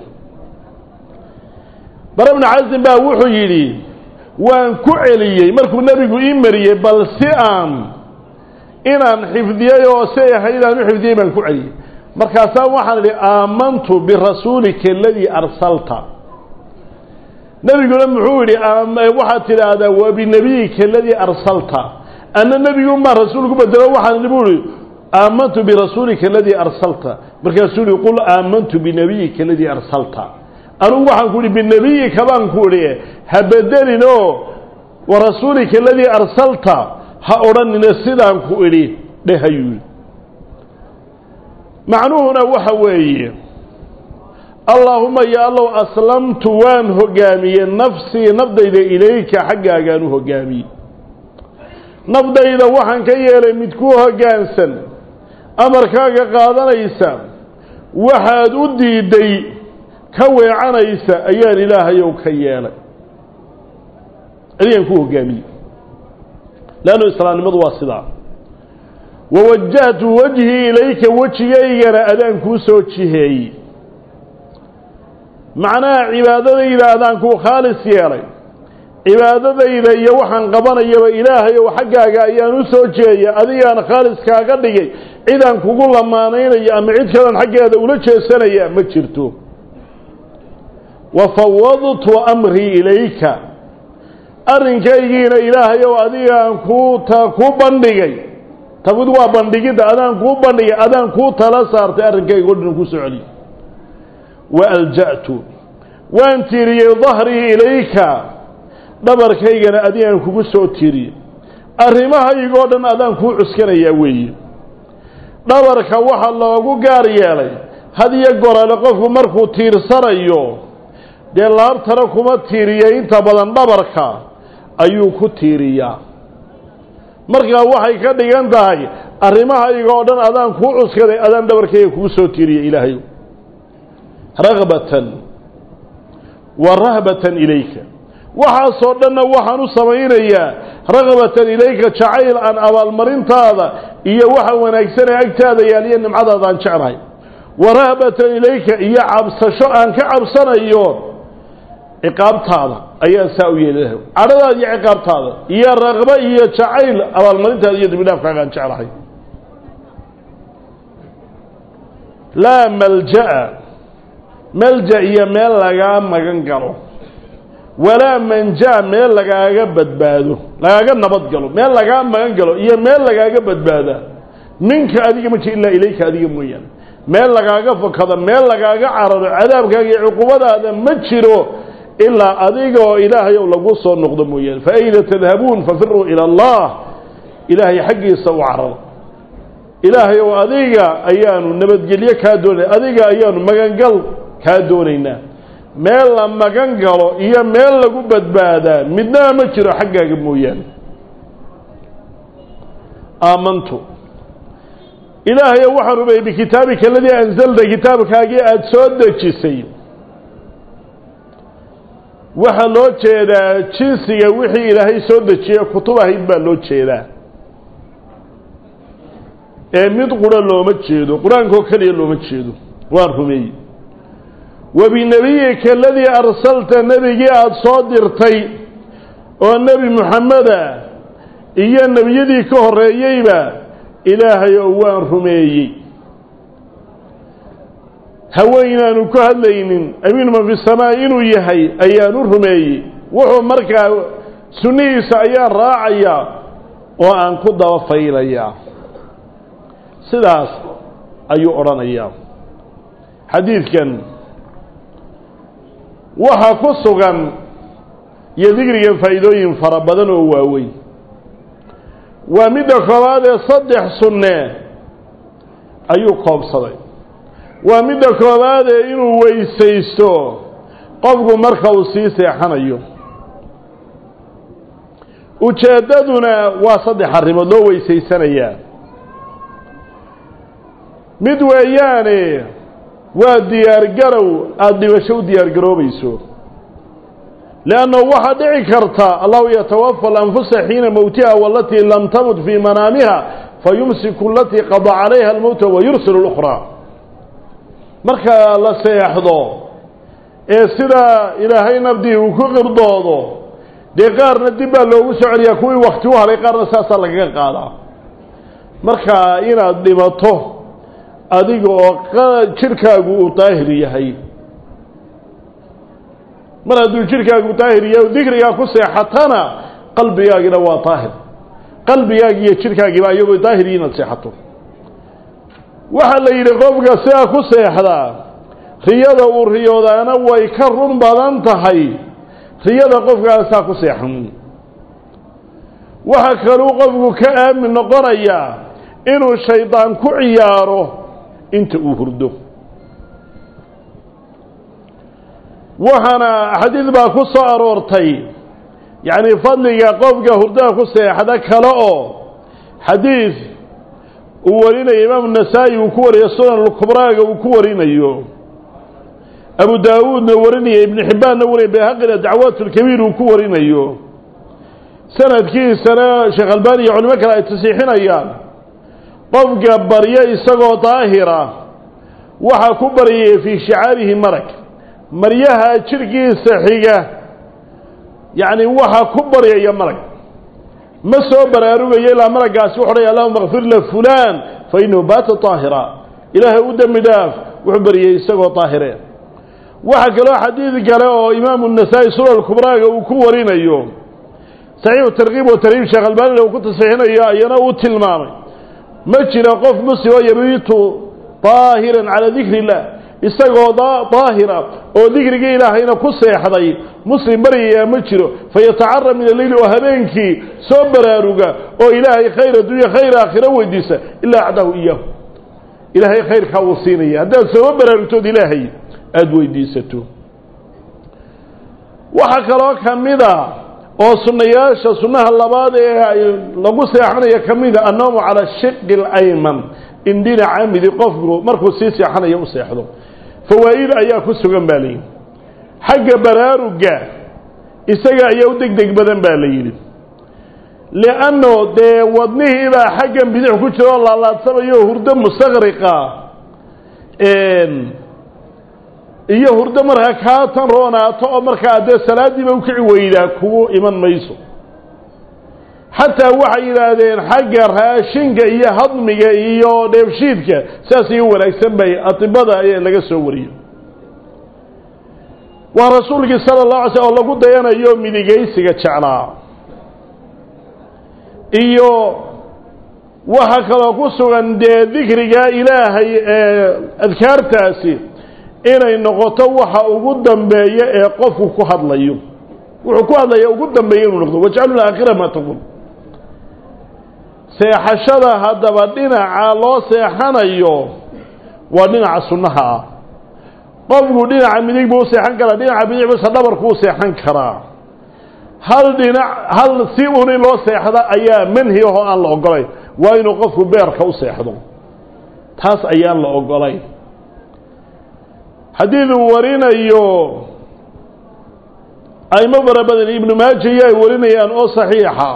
bara bnu casim baa wuxuu yidhi waan ku celiyey markuu nebigu ii mariyey bal si aan inaan xifdiyey oo si ahayd aan u xifdiyey baan ku celiyey markaasaa waxaan idhi aamantu birasuulika aladii arsalta nebiguna muxuu yidhi waxaad tidhaahdaa wa binabiyika aladii arsalta anna nebiguunbaa rasuulku bedelo waxaan idhi buu ihi aamantu birasuulika aladii arsalta markaasuu yihi qul aamantu binabiyika aladii arsalta anugu waxaan ku idhi binabiyika baan ku idhi ha bedelin oo warasuulika aladii arsalta ha odhanina sidaan ku idhi dhehayuu macnuhuna waxa weeye allaahuma ya allow aslamtu waan hogaamiyey nafsii nafdayda ilayka xaggaagaan u hogaamiyey nafdayda waxaan ka yeelay mid ku hoggaansan amarkaaga qaadanaysa waxaad u diiday ka weecanaysa ayaan ilaahayow ka yeelay adigaan ku hoggaamiyey leannu islaamnimadu waa sidaa wawajahtu wajhii ilayka wejigaygana adaan kuu soo jiheeyey macnaha cibaadadayda adaan kuu khaalis yeelay cibaadadayda iyo waxaan qabanayaba ilaahayow xaggaaga ayaan u soo jeeya adigaan khaalis kaaga dhigay cidaan kugu lamaanaynaya ama cid kalan xaggeeda ula jeesanaya ma jirto wafawadtu amrii ilayka arrinkaygiina ilaahayow adigaan kuu ta kuu bandhigay tafid waa bandhigidda adaan kuu bandhigay adaan kuu tala saartay arrinkayga o dhan ku soo celiy waalja'tu waan tiiriyey dahrii ilayka dhabarkaygana adigaan kugu soo tiiriye arrimahayagoo dhan adaan kuu cuskanayaa weeye dhabarka waxa loogu gaar yeelay had iyo gorale qofku markuu tiirsanayo dee laabtana kuma tiiriya inta badan dhabarka ayuu ku tiiriyaa markaa waxay ka dhigan tahay arrimahayagoo dhan adaan kuu cuskaday adaan dhabarkayga kugu soo tiiriya ilaahay ragbatan wa rahbatan ilayka waxaasoo dhanna waxaan u samaynayaa ragbatan ilayka jacayl aan abaalmarintaada iyo waxa wanaagsan ee agtaada yaal iyo nimcadaadaan jeclahay wa rahbatan ilayka iyo cabsasho aan ka cabsanayo ciqaabtaada ayaa saa u yeelahay cadhadaada iyo ciqaabtaada iyo raqba iyo jacayl abaalmarintaada iyo dembidhaafkaagaan jeclahay laa malja'a malja iyo meel lagaa magan galo walaa manjaa meel lagaaga badbaado lagaaga nabad galo meel lagaa magan galo iyo meel lagaaga badbaadaa minka adiga ma jiro illaa ilayka adiga mooyaane meel lagaaga fakado meel lagaaga cararo cadaabkaaga iyo cuqubadaada ma jiro ilaa adigoo ilaahay ou lagu soo noqdo mooyaane fa ayna tadhabuun fafiruu ila allah ilaahay xaggiisa u cararo ilaahay oo adiga ayaanu nabadgelyo kaa doonay adiga ayaanu magangal kaa doonaynaa meel la magan galo iyo meel lagu badbaadaa midnaa ma jiro xaggaaga mooyaane aamantu ilaahayo waxaan rumeeyey bikitaabika aladii anzalta kitaabkaagii aada soo dejisay waxaa loo jeedaa jinsiga wixii ilaahay soo dejiye kutub ahayd baa loo jeedaa ee mid qura looma jeedo qur-aankoo keliya looma jeedo waan rumeeyey وبنبيك الذي أرسلت نبي أصاد درتي والنبي محمد إيا النبي ذي كهر ييبا إلهي أوان رميي هوينا نكهد لين أمين ما في السماء إنو يهي أيان رميي وهو مركا سنيس أيان راعيا وأن قد وفيليا سلاس أيو أرانيا حديث كان waxaa ku sugan iyo digriga faa'iidooyin fara badan oo waaweyn waa midda koowaad ee saddex sunne ayuu koobsaday waa midda koowaad ee inuu weysaysto qofku marka uu sii seexanayo ujeeddaduna waa saddex arrimood loo weysaysanayaa mid weeyaane waa diyaargarow aada dhimasho u diyaargaroobayso leanno waxaa dhici karta allahu yatawafa alanfusa xiina mowtiha walatii lam tamut fii manaamiha fayumsiku alatii qada calayha almowta wayursilu lukhraa marka la seexdo ee sidaa ilaahay nabdii uu ku qirdoodo dee qaarna dib baa loogu soo celiyaa kuwii wakti u halay qaarna saasaa lagaga qaadaa marka inaad dhimato adiga oo jirkaagu uu daahir yahay mar hadduu jirkaagu daahir yahay dikrigaa ku seexatana qalbigaagina waa daahir qalbigaagi iyo jirkaagiiba iyagoo daahir inaad seexato waxaa la yidhi qofka sidaa ku seexdaa riyada uu riyoodaana way ka run badan tahay riyada qofkaasaa ku seexan waxaa kaluu qofku ka aamin noqonayaa inuu shaydaan ku ciyaaro inta uu hurdo waxaana xadiid baa ku soo aroortay yacni fadliga qofka hurdaha ku seexda kale oo xadiid uu warinayo imaamu nasaa'i uu ku wariyo sunan lkubraaga uu ku warinayo abu daawuudna warinaya ibnu xibbaanna warinaya bayhaqina dacwaat lkabiir uu ku warinayo sanadkiisana sheekh albani iyo culimo kale ay tasiixinayaan qofka baryo isagoo daahira waxaa ku baryaya fii shicaarihi marag maryaha jirkiisa xiga yacni waxaa ku baryaya marag ma soo baraarugayo ilaa maraggaasi wuxu odhaya allahuma kfir la fulaan fa inahu baata daahira ilaahay u dembi dhaaf wuxuu baryay isagoo daahire waxaa kaloo xadiid kale oo imaamu nasaa'i sunan kubraaga uu ku warinayo saxiixu tarkiib wa tarhiib sheekh albaanina uu ku tasiixinayo ayana uu tilmaamay ma jira qof muslimo yabiitu daahiran calaa dikri illah isagoo daahira oo digriga ilaahayna ku seexday muslim bariya ma jiro fayatacarra min al-layl wa habeenkii soo baraaruga oo ilaahay khayr dunya khayr aakhira weydiisa illa adahu iyahu ilaahay khayr ka wasiinaya hadaa soo baraarugto ilaahay aad weydiisato waxa kaloo kamida oo sunnayaasha sunnaha labaad ee lagu seexanayo kamida annawmu ala shiq al-ayman indina amidi qofku markuu si seexanayo u seexdo fawaa'id ayaa ku sugan baalay xagga baraaruga isaga ayaa u degdeg badan baalay li'anno de wadnihi ba xagga bidix ku jiro la laadsamayo hurdo mustaqriqa een iyo hurdo marka ka tan roonaato oo marka de salaadiiba u kici weydaa kugu iman mayso حتى waxay yiraahdeen xagga raashinka iyo hadmiga iyo dheefshiidka saas iyo wanaagsan bay atibada ay laga soo wariyo wa rasuulka sallallahu alayhi wasallam lagu dayanayo midigeysiga jeclaa iyo waxa kale ku sugan de dhikriga ilaahay ee adkaartaasi inay noqoto waxa ugu dambeeya ee qofku ku hadlayo wuxuu ku hadlayo ugu dambeeyo inuu noqdo wajcalna aakhira ma taqul seexashada hadaba dhinaca loo seexanayo waa dhinaca sunnaha qofku dhinaca midig buu seexan karaa dhinaca bidix buu dhabarku seexan karaa hal dhinac hal si uu loo seexda ayaa manhi oo aan la ogolay waa inuu qofku beerka u seexdo taas ayaa la ogolay xadiidu warinayo ay mabrabadan ibn maajah ay warinayaan oo saxiixa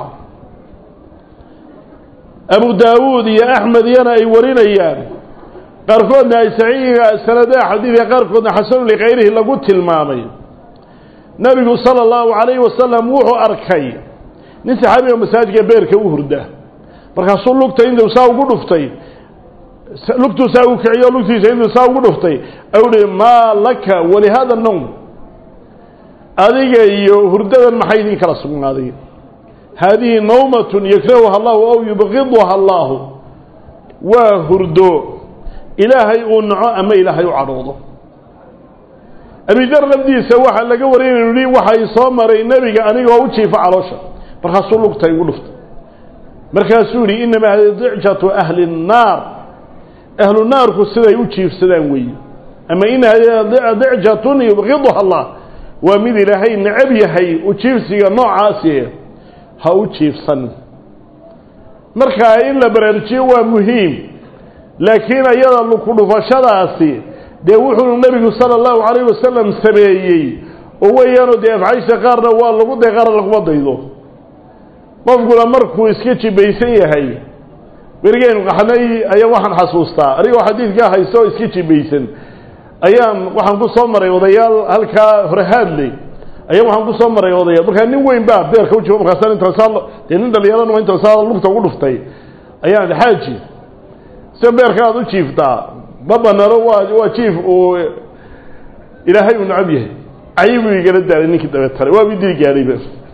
أبو داود يا أحمد ينا أي ورينيان قاركودنا أي سعيقا سندا حديث قاركودنا حسن لغيره لقلت المامي نبي صلى الله عليه وسلم وحو أركي نسي حبيب مساجك بيرك وهرده مركاسون لقتا عنده ساو قدفتي لقتو ساو كعيو لقتو عنده ساو قدفتي أولي ما لك ولهذا النوم أذيك يهرده المحيدين كرسون هذه هذه نومة يكرهها الله أو يبغضها الله وهردو إلهي أنعى أما إلهي عروضه أبي ذر لمدي سواحا لقى ورين لي وحي صامر النبي أني وأوتشي فعرشا مرخصوا لك تيقولفت مرخصوني إنما هذه ضعجة أهل النار أهل النار كالسنة يوتشي في سنوي أما إن هذه ضعجة يبغضها الله ومن إلهي نعبيهي وتشيف سيغا نوع عاسيه ha u jiifsan marka in la baraarujiyo waa muhiim laakiin ayada ku dhufashadaasi de wuxuu nabigu sallallahu alayhi wasallam sameeyay oo wayano de afaysa qaarna waa lagu deeqar lagu wadaydo qofkuna markuu iska jibaysan yahay werigeen qaxnay ayaa waxaan xasuustaa ariga xadiidka haysto iska jibaysan ayaan waxaan ku soo maray odayaal halka horhaadley ayaa waxaan ku soo maray odaya marka nin weyn baa beerka u joogo markaas inta saal nin dhalinyarada inta saal lugta ugu dhuftay ayaa xaaji soo beerka aad u jiiftaa baba naro waa waa jiif oo ilaahay uu nacab yahay ayuu igala daalay ninkii dabeetare waa bidii gaariba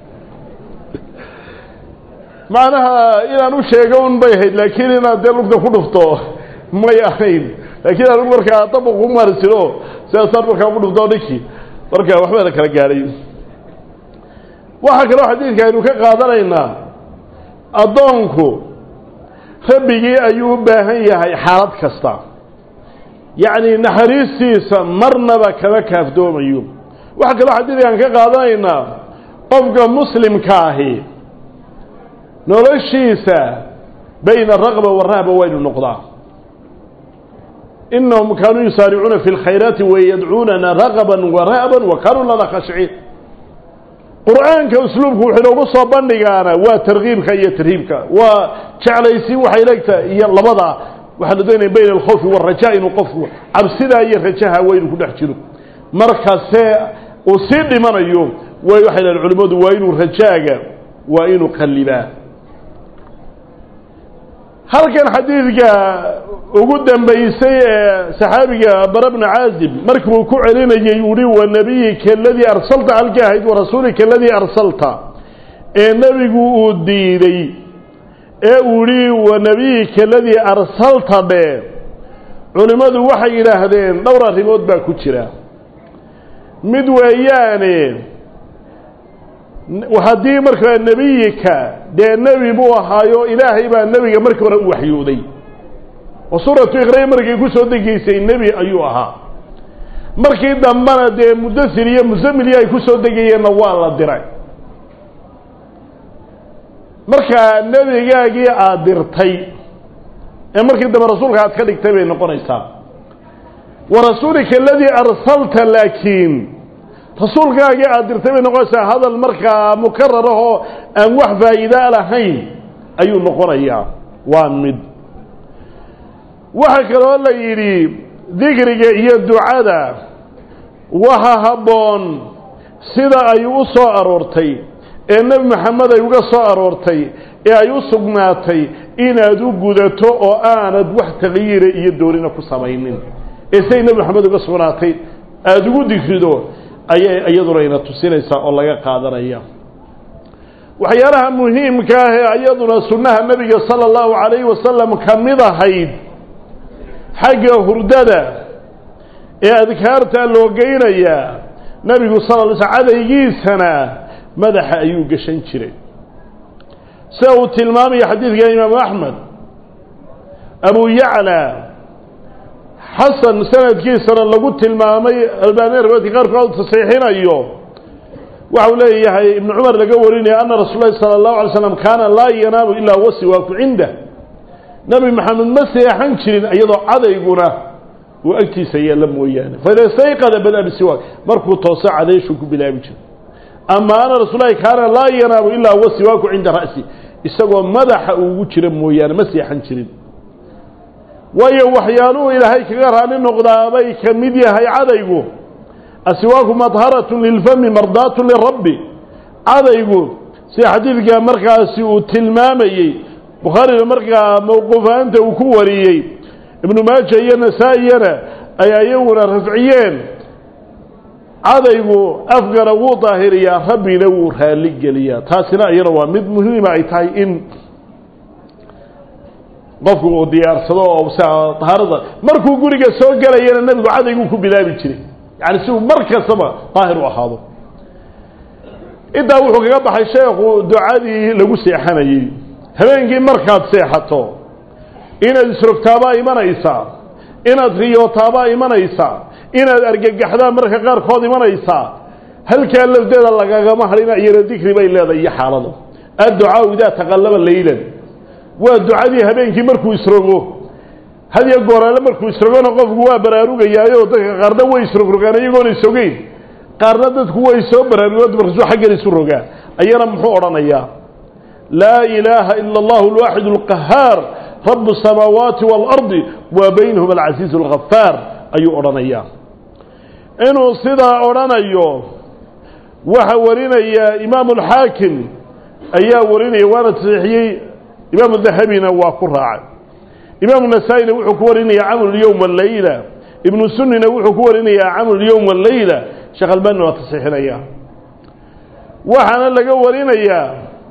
macnaha inaan u sheego un bay hayd laakiin inaad de lugta ku dhufto ma yahayn laakiin aad markaa dabaq u marsiro sidaas markaa ku dhufto ninkii marka waxba la kala gaaray waxa kale oo xadiidka aynu ka qaadanaynaa adoonku rabbigii ayuu u baahan yahay xaalad kasta yaani naxariistiisa marnaba kaba kaafdoomayo waxa kale oo xadiidkan ka qaadanaynaa qofka muslimka ahi noloshiisa bayna raqba wa rahba waynu noqdaa إنهم كانوا يسارعون في الخيرات ويدعوننا رغبا ورهبا وكانوا لنا خاشعين قرآن كأسلوبك وحلو صبان لغانا وترغيبك يا ترهيبك وشعليسي وحيلكت يا لبضع وحلدين بين الخوف والرجاء وقفوا عبسنا يا رجاها وين كل احتلوا مركز وصيد من اليوم ويحل العلماء وين الرجاء وين قلبا هل كان حديثك وقدم بيسي صحابي برا بن عازب مركبه كعلينا يوري ونبيك الذي أرسلت على الجاهد ورسولك الذي أرسلت النبي قديري أوري ونبيك الذي أرسلت به culimadu waxay yidhaahdeen dhowr arrimood baa ku jira mid weeyaane haddii markaa nebiyika dee nebi buu ahaayo ilaahay baa nebiga markii hore u waxyooday oo suuratu iqra markay ku soo degaysay nebi ayuu ahaa markii dambana dee mudasir iyo musamili ay ku soo degayeenna waa la diray markaa nebigaagii aad dirtay ee markii dambe rasuulka aad ka dhigtay bay noqonaysaa wa rasuulika aladii arsalta laakiin rasuulkaagii aad dirtay bay noqonaysaa hadal markaa mukarar ahoo aan wax faa'iida lahayn ayuu noqonayaa waa mid waxa kaloo la yidhi dikriga iyo ducada waxa habboon sida ay u soo aroortay ee nebi maxamed ay uga soo aroortay ee ay u sugnaatay inaad u gudato oo aanad wax taqyiira iyo doorina ku samaynin ee say nebi maxamed uga sugnaatay aada ugu dikrido ayay iyaduna ina tusinaysaa oo laga qaadanaya waxyaalaha muhiimka ah ee iyaduna sunnaha nebiga sala allahu calayhi wasalam ka mid ahayd xagga hurdada ee adkaarta loo geynayaa nebigu sala la sl cadaygiisana madaxa ayuu gashan jiray sida uu tilmaamaya xadiidka imaamu axmed abu yacla xasan sanadkiisana lagu tilmaamay albaani riwaayadka qaarkood tasxiixinayo waxau leeyahay ibnu cumar laga warinaya ana rasuul lahi sala allahu alay slam kaana laa yanaamu ilaa wasiwaaku cindah nebi maxamed ma seexan jirin iyadoo cadayguna uu agtiisa yeella mooyaane faida istayqada bada bisiwaak markuu tooso cadayshu ku bilaabi jiray ama ana rasuulahi kaana laa yanaamu ilaa wasiwaaku cinda ra'si isagoo madaxa ugu jira mooyaane ma seexan jirin waayo waxyaaluhu ilaahay kaga raali noqdaabay ka mid yahay cadaygu asiwaaku madharatun lilfami mardaatun lirabbi cadaygu sida xadiidka markaasi uu tilmaamayey bukhaarina markaa mawquufaanta uu ku wariyey ibnu maaja iyo nasaa-iyana ayaa iyaguna rafciyeen cadaygu afgana wuu daahiriyaa rabbina wuu raali geliyaa taasina iyana waa mid muhiima ay tahay in qofku uu diyaarsado oo tahaarada markuu guriga soo galayana nebigu cadayguu ku bilaabi jiray yani si uu mar kastaba daahir u ahaado intaa wuxuu kaga baxay sheekhu ducadii lagu seexanayey habeenkii markaad seexato inaad isrogtaabaa imanaysaa inaad riyootaabaa imanaysaa inaad argagaxdaa marka qaarkood imanaysaa halkaa lafdeeda lagagama hadhina iyana dikri bay leedahay iyo xaalado adducaau idaa taqallaba laylan waa ducadii habeenkii markuu isrogo hadiyo gooraale markuu isrogona qofku waa baraarugayaayo dadka qaarna way isrogrogaan iyagoona isogeyn qaarna dadku way soo baraarugo markaasuu xaggan isu rogaa ayana muxuu odhanayaa laa ilaaha ila allahu alwaaxidu alqahaar rabu الsamaawaati waalardi wa baynahum alcasiizu alghafaar ayuu odhanayaa inuu sidaa odhanayo waxa warinaya imaamu alxaakim ayaa warinaya waana tasixiyey imaamu dahabina waa ku raacay imaamu nasaa-ina wuxuu ku warinayaa camlu lyowm wallayla ibnu sunnina wuxuu ku warinayaa camlu lyowm wallayla sheekh albaanina waa tasixinaya waxaana laga warinayaa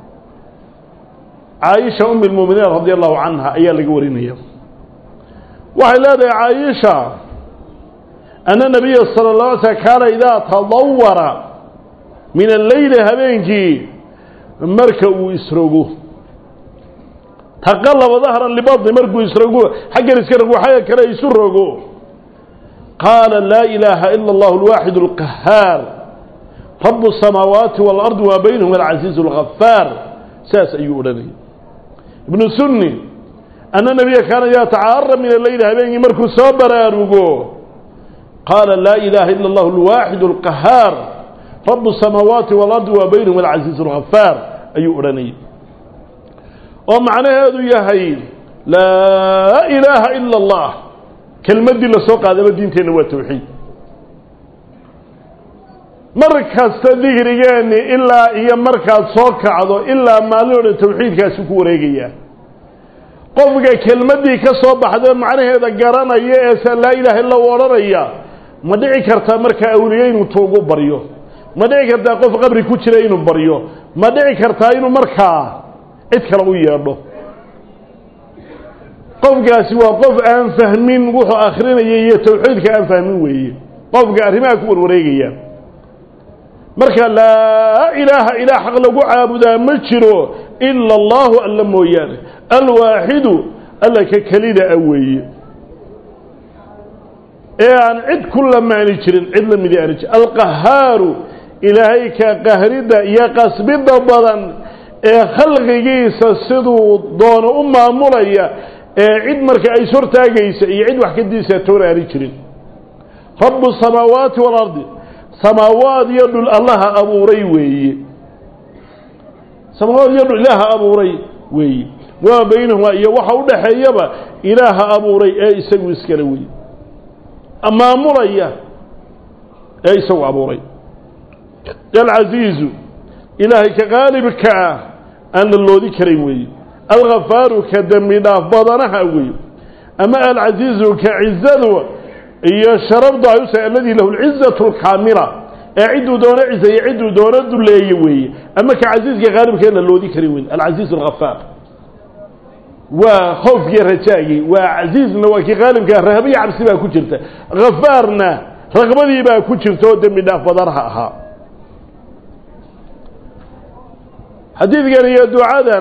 caaisha um lmuminiin radi allahu canha ayaa laga warinaya waxay leedahay caaisha ana nabiya sala la alay slm kaana idaa tadawara min alleyli habeenkii marka uu isrogo taqallaba dahran libadni markuu isrogo xaggan iska rogo xagga kale isu rogo qaala laa ilaaha ila allahu alwaaxidu alqahaar rabu الsamaawaati waalardi wa baynahum alcasiizu alghafaar saas ayuu odhanayay ibnu sunni ana nabiya kaana yatacaara min alleyli habeenkii markuu soo baraarugo qaala laa ilaaha ila allahu alwaaxidu alqahaar rabu الsamaawaati waalardi wa baynahum alcasiizu alghafaar ayuu odhanayay oo macnaheedu yahay laa ilaaha ila allah kelmaddii la soo qaadaba diinteenna waa tawxiid mar kasta digrigeeni ilaa iyo markaad soo kacdo ilaa maalin o dhan tawxiidkaasi ku wareegayaa qofka kelmaddii ka soo baxda macnaheeda garanaya eese laa ilaha illa u odhanaya ma dhici kartaa markaa awliye inuu tuugu baryo ma dhici kartaa qof qabri ku jira inuu baryo ma dhici kartaa inuu markaa cid kale u yeedho قفك سوى قف أن فهمين وحو آخرين يتوحيدك أن فهمين وي قفك أرماك والوريقيا مركا لا إله إلا حق لقو عابدا مجرو إلا الله ألا مويانه الواحد ألا ككليدة أوي يعني عد كل ما نجرين عد لم يدارج القهار إلهيك قهردا يا قصبدا بدن خلقيس sidoo doono u maamulaya cid marka ay sor taagaysa iyo cid wax ka diisa tooraari jirin rabbu samawati wal ardi samawati yadul allah abuuray weeye samawati yadul allah abuuray weeye wa baynahuma iyo waxa u dhaxeeyaba ilaaha abuuray ee isagu iskala weeye maamulaya ee isagu abuuray العزيز إلهي كغالب كا أن الله ذكرين وي الغفار كدمي نافضنها وي أما العزيز كعزة هي شرف ضعيوس الذي له العزة الكاملة أعدوا دون عزة يعدوا دون الدلي وي أما كعزيز كغالب كان الله ذكرين وي العزيز الغفار وخوف يرجعي وعزيز نواكي غالب كرهبي عبسي با كجرته غفارنا رغبتي با كجرته دمي نافضنها حديث قال يا دعاء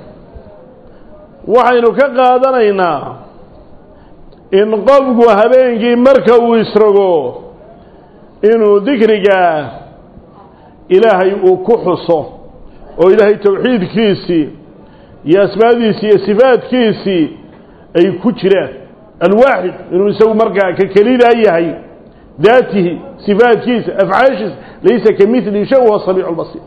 وحين كقادنينا إن قفقوا هبينكي مركوا يسرقوا إنه ذكرك إلهي وكحصه وإلهي توحيد كيسي يا أسماء ديسي يا صفات كيسي أي كترة الواحد إنه يسوي مركع ككليل أيهي ذاته صفات كيسي أفعاش ليس كمثل شيء وهو السميع البصير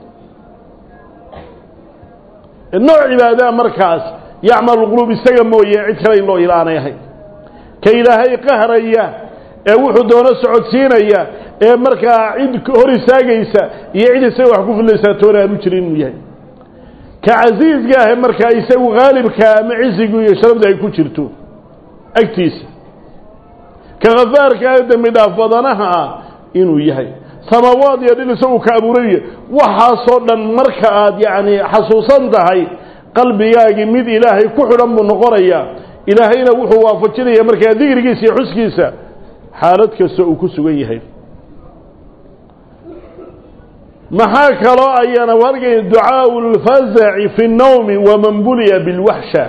النوع عبادة مركز يعمل القلوب السجن ويعيد كلين الله إلى أنا يهي كإلهي قهرية وحد دون سعود سينية مركز عيد هوري ساقيسة يعيد يسوي حكوف اللي ساتونا المجرين ويهي كعزيز جاه مركز يسوي غالب كمعزق ويشرب ذا يكون شرتو أكتيس كغفار كأيضا مداف وضنها إنو يهي سماوات يدين سووا كابورية وحاصلنا مركز يعني حسوسا هاي قلبي ياجي مد إلهي كحرا من نقرية إلهينا وحوا وفتشني مركز ذكر جيسي حسكيسا حالتك سوء كسوية هاي محاك الله أيانا ورقي دعاء الفزع في النوم ومن بلي بالوحشة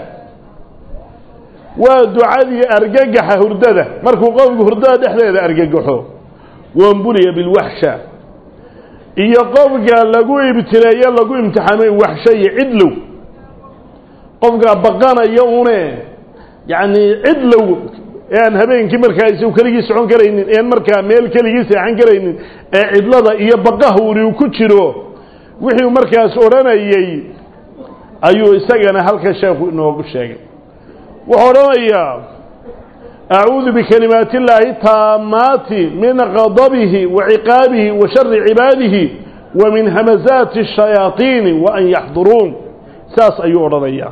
ودعاء أرقاقح هردده مركو قوم هردده إحنا أرقاقحه وانبلي بالوحشة إيا قفقا لقوا ابتلايا لقوا امتحانين وحشي عدلو قفقا بقانا يومي يعني عدلو يعني هبين كمركا يسو كليجيس عن كرينين يعني مركا ميل كليجيس عن كرينين عدلدا إيا بقاه وريو كتشرو وحيو مركا سورانا يي أيو إستاقنا هلكا شافو إنه بشاق وحورانا إياه أعوذ بكلمات الله التامات من غضبه وعقابه وشر عباده ومن همزات الشياطين وأن يحضرون ساس أيو أرانيا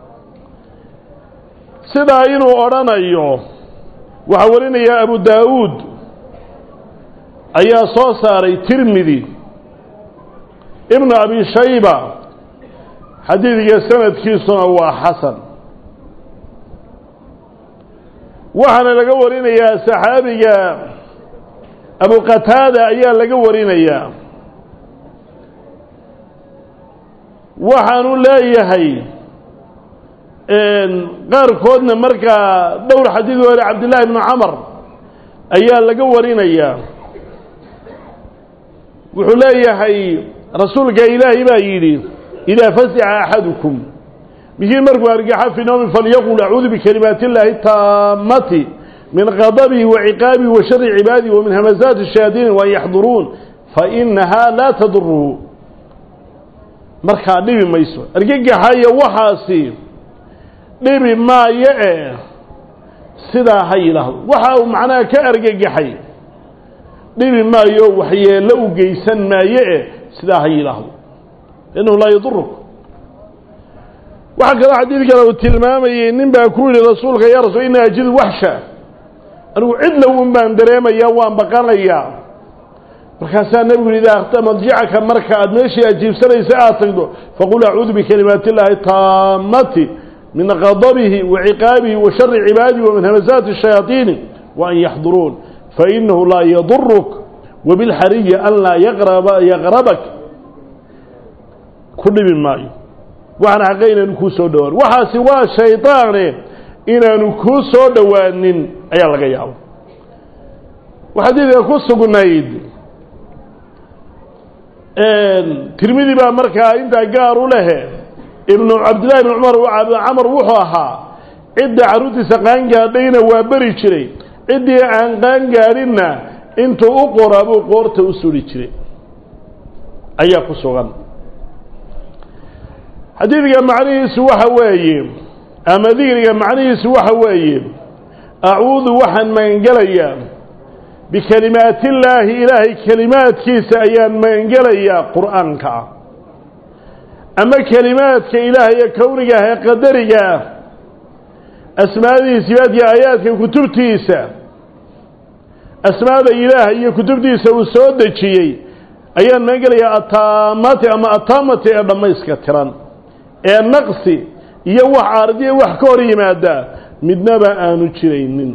سداين أرانيا وحولين يا أبو داود أيا صوصاري ترمذي ابن أبي شيبة حديث يسند كيسنا وحسن وحنا laga warinayaa saxaabiga Abu Qatada ayaa laga warinayaa waxaanu leeyahay een qaar koodna marka dhowr xadiid wali Abdullah ibn Umar ayaa laga warinayaa wuxuu leeyahay rasuulka Ilaahay baa yiri ila fasi'a ahadukum بيجي مرقوا أرجعها في نوم فليقول أعوذ بكلمات الله التامة من غضبه وعقابه وشر عباده ومن همزات الشياطين وأن يحضرون فإنها لا تضره مركا نبي ما يسوى أرجعها يا وحاسي نبي ما يأ سدا هاي له وحاو معناه كأرجعها نبي ما يو وحي لو جيسن ما يأ سدا هاي له لأنه لا يضرك وحكذا حديث قالوا التلمامي نبا كل رسولك يا رسول إنها جل وحشة أنا عد له ومبان دريما يا وان بقانا يا وكاسان نبي إذا مضجعك مركا أدمشي أجيب سنة ساعة فقول أعوذ بكلمات الله التامة من غضبه وعقابه وشر عباده ومن همزات الشياطين وأن يحضرون فإنه لا يضرك وبالحرية أن لا يغرب يغربك كل من ماء وعن عقينا نكوسو دوان وحا سوى الشيطان إنا نكوسو دوان أي الله قيام وحديث يكوسو قنايد ترمذي بقى مركا انت قاروا له ابن عبد الله بن عمر وعمر وحوها عدة عروتي سقان قادين وابري جري عدة عن قان قارنا انتو اقربوا قورت اسولي جري ايا قصوغان حديث معنيه سوى حوايي اما ذكر معنيه سوى حوايي اعوذ وحن من قليا بكلمات الله إلهي كلمات كيس أيان ما ينقليا قرآنك أما كلمات كإلهي كونك قدرك أسماء سيادة آيات كتبتيسا أسماء إلهي كتبتيسا وسودة شيء أيان ما ينقليا أطامات أما أطامات أما ما يسكتران النقص يوح عارضي يوح كوري ماذا مدنبا آنو تشرين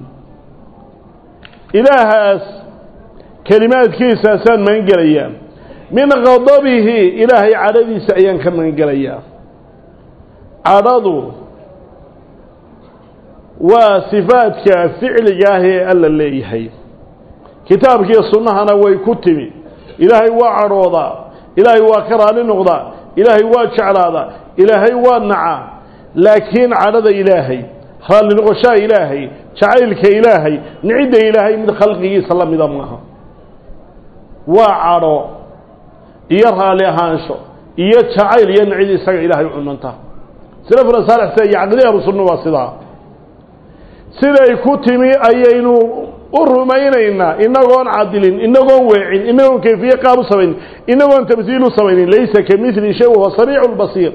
إلهاس كلمات كيسا سان من قليا من غضبه إلهي عرضي سأيان كم من قليا عرضوا وصفاتك فعل جاهي ألا اللي يحي كتابك يصنها نوي كتمي إلهي وعروضا إلهي وكرا لنغضا إلهي وشعراضا إلهي ونعا لكن عرض إلهي خال الغشاء إلهي شعيلك إلهي نعيد إلهي من خلقه صلى الله عليه وسلم وعرو يرها لهانشو يشعيل ينعيد إساق إلهي عننته سلفنا صالح سيئ عقلية رسولنا واصدا سيدي كتمي أيينو الرمينينا إنغون عادلين إنغون واعين إنغون كيفية قابو سوين إنغون تمثيل سوين ليس كمثل شيء وهو صريع البصير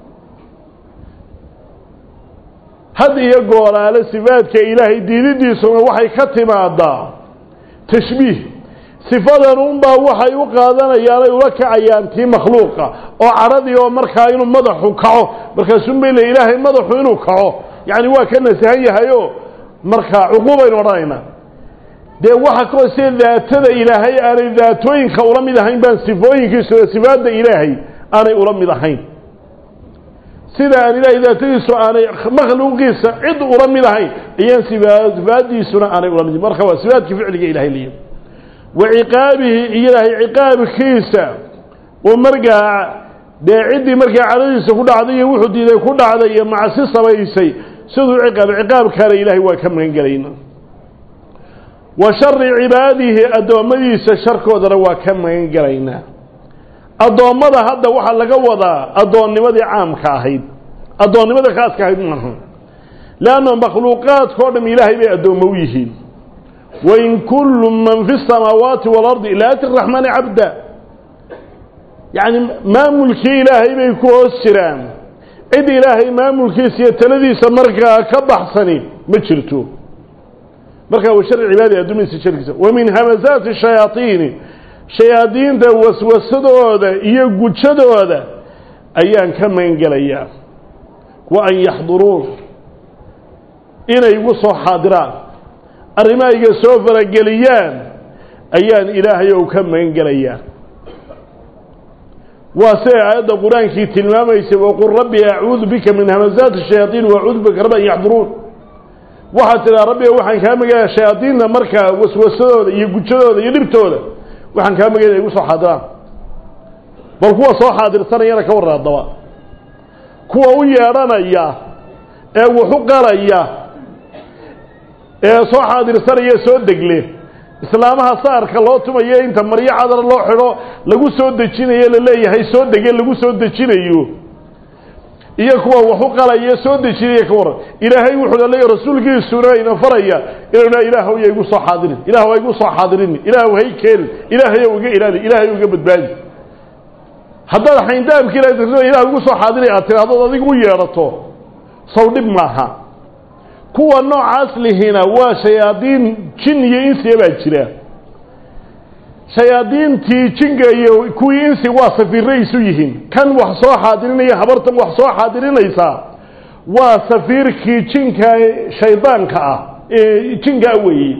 هذه يقول على صفات كإلهي ديني دي سنة وحي كتما عدا تشبيه صفات ننبا وحي وقادنا يالي ولك عيانتي مخلوقة وعرضي ومركا إنو مدحو كعو مركا سنبي لإلهي مدحو إنو كعو يعني وكنا سهيها يو مركا عقوبة ورائنا دي وحا كو سيد ذاته إلهي أنا ذاتوين كأولمي دهين بان صفوين كسر صفات إلهي أنا أولمي دهين سيدا أن إلهي ذاتيسو أنا مخلوقيسا عد أرمي لهي إيان صفاتيسونا أنا أرمي مرخوا صفات كفعلك إلهي لي وعقابه إلهي عقاب كيسا ومرقع دي عدي مرقع عريسا كل عضية وحدي دي كل عضية مع سيسا ويسي سيدو عقاب عقاب كان إلهي وكم من قلينا وشر عباده أدومديسا شركو دروا كم من قلينا adoommada hadda waxa laga wadaa adoonnimadii caamka ahayd adoonnimada khaaska ahayd maaha laana makhluuqaadkoo dham ilaahay bay adoomo u yihiin wa in kullu man fi samawati wal ardi ila ar-rahman 'abda yani maamulki ilaahay bay ku hoos jiraan cid ilaahay maamulkiisa iyo taladiisa markaa ka baxsani ma jirto marka waa sharci cibaadi adduunka shirkiisa wa min hamazati shayatin shayaadiinta waswasadooda iyo gujadooda ayaan ka maangalayaa wa an yaxduruun inay igu soo xaadiraan arrimaha iga soo farageliyaan ayaan ilaahay oo ka maangalayaa waa see aayadda qur-aankii tilmaamaysay waqul rabbi acuudu bika min hamazaati shayaatiin wa acuudu bika rabbi an yaxduruun waxaad tidhaa rabbi waxaan kaa magalayaa shayaadiinta markaa waswasadooda iyo gujadooda iyo dhibtooda waxaan kaa magay inay igu soo xaadiraan bal kuwa soo xaadirsanayana ka warran haddaba kuwa u yeedhanaya ee wuxu qalaya ee soo xaadirsanaya soo degle islaamaha saarka loo tumayo inta maryo cadar loo xidho lagu soo dejinayo la leeyahay soo dege lagu soo dejinayo iyo kuwa wuxu qalaya soo dejinaya ka warran ilaahay wuxuu leeyahay rasuulkiisuna ina faraya inuu ilaahu yaa igu soo xaadirin ilaahu igu soo xaadirin ilaahu hay keel ilaahay uga ilaali ilaahay uga badbaadi hadda xayndaabkii ilaahay ugu soo xaadiray aad tiraahdo adigu u yeerato soo dhib maaha kuwa noocaas lihina waa shayaadiin jin iyo insi baa jira shayaadiintii jinga iyo kuwii insi waa safiiray isu yihiin kan wax soo xaadirinaya habartan wax soo xaadirinaysa وسفيركي جنكا شيطانك جنكا وي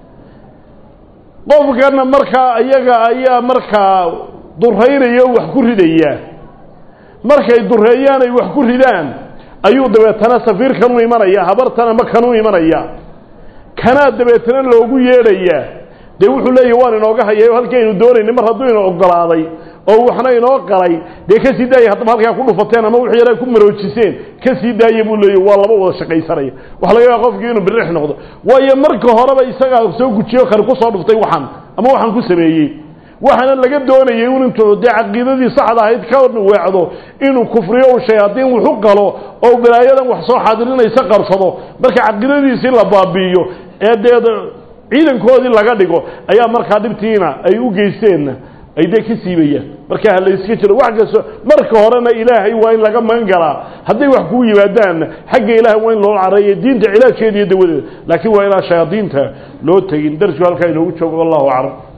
قف كان مركا أيها أيها مركا درهين يوح كردية مركا الدرهيان يوح كردان أيو دبيتنا سفير كانوا يمريا هبرتنا ما كانوا يمريا كانت دبيتنا لوجو يريا ديوحوا لي وان نوجها يا هل كانوا دورين مرة دوين أقلادي أو إحنا ينوقلي ده كسيدا يحط مالك كله فتينا ما وحي لا يكون مروجسين كسيدا يقول لي والله ما ولا شقي سري وحلا يقف جينه بالريح نقطة ويا مركه هربا يسقى سوق تشيو خلي قصة نفتي وحن أما وحن كسبيه وحنا اللي قد دونا يقول أنتوا دي عقيدة دي صعدة هيد كون وعدوا إنه كفرية وشياطين وحق له أو بلايا وحصو حاضرين يسقر صدو بس عقيدة دي يصير لبابيو هذا عيدن كودي اللي قديكو أيام مركه دبتينا أيو جيسين أي ده كسيبية مركها اللي يسكتر وحق مركه هرنا إلهي وين لقى منقرا هذي وحكوا يبادان حق إله وين لو العرية دين ده علاج شيء يدور لكن وين شياطين ته لو تجين درس قال كأنه وشوق الله أعلم.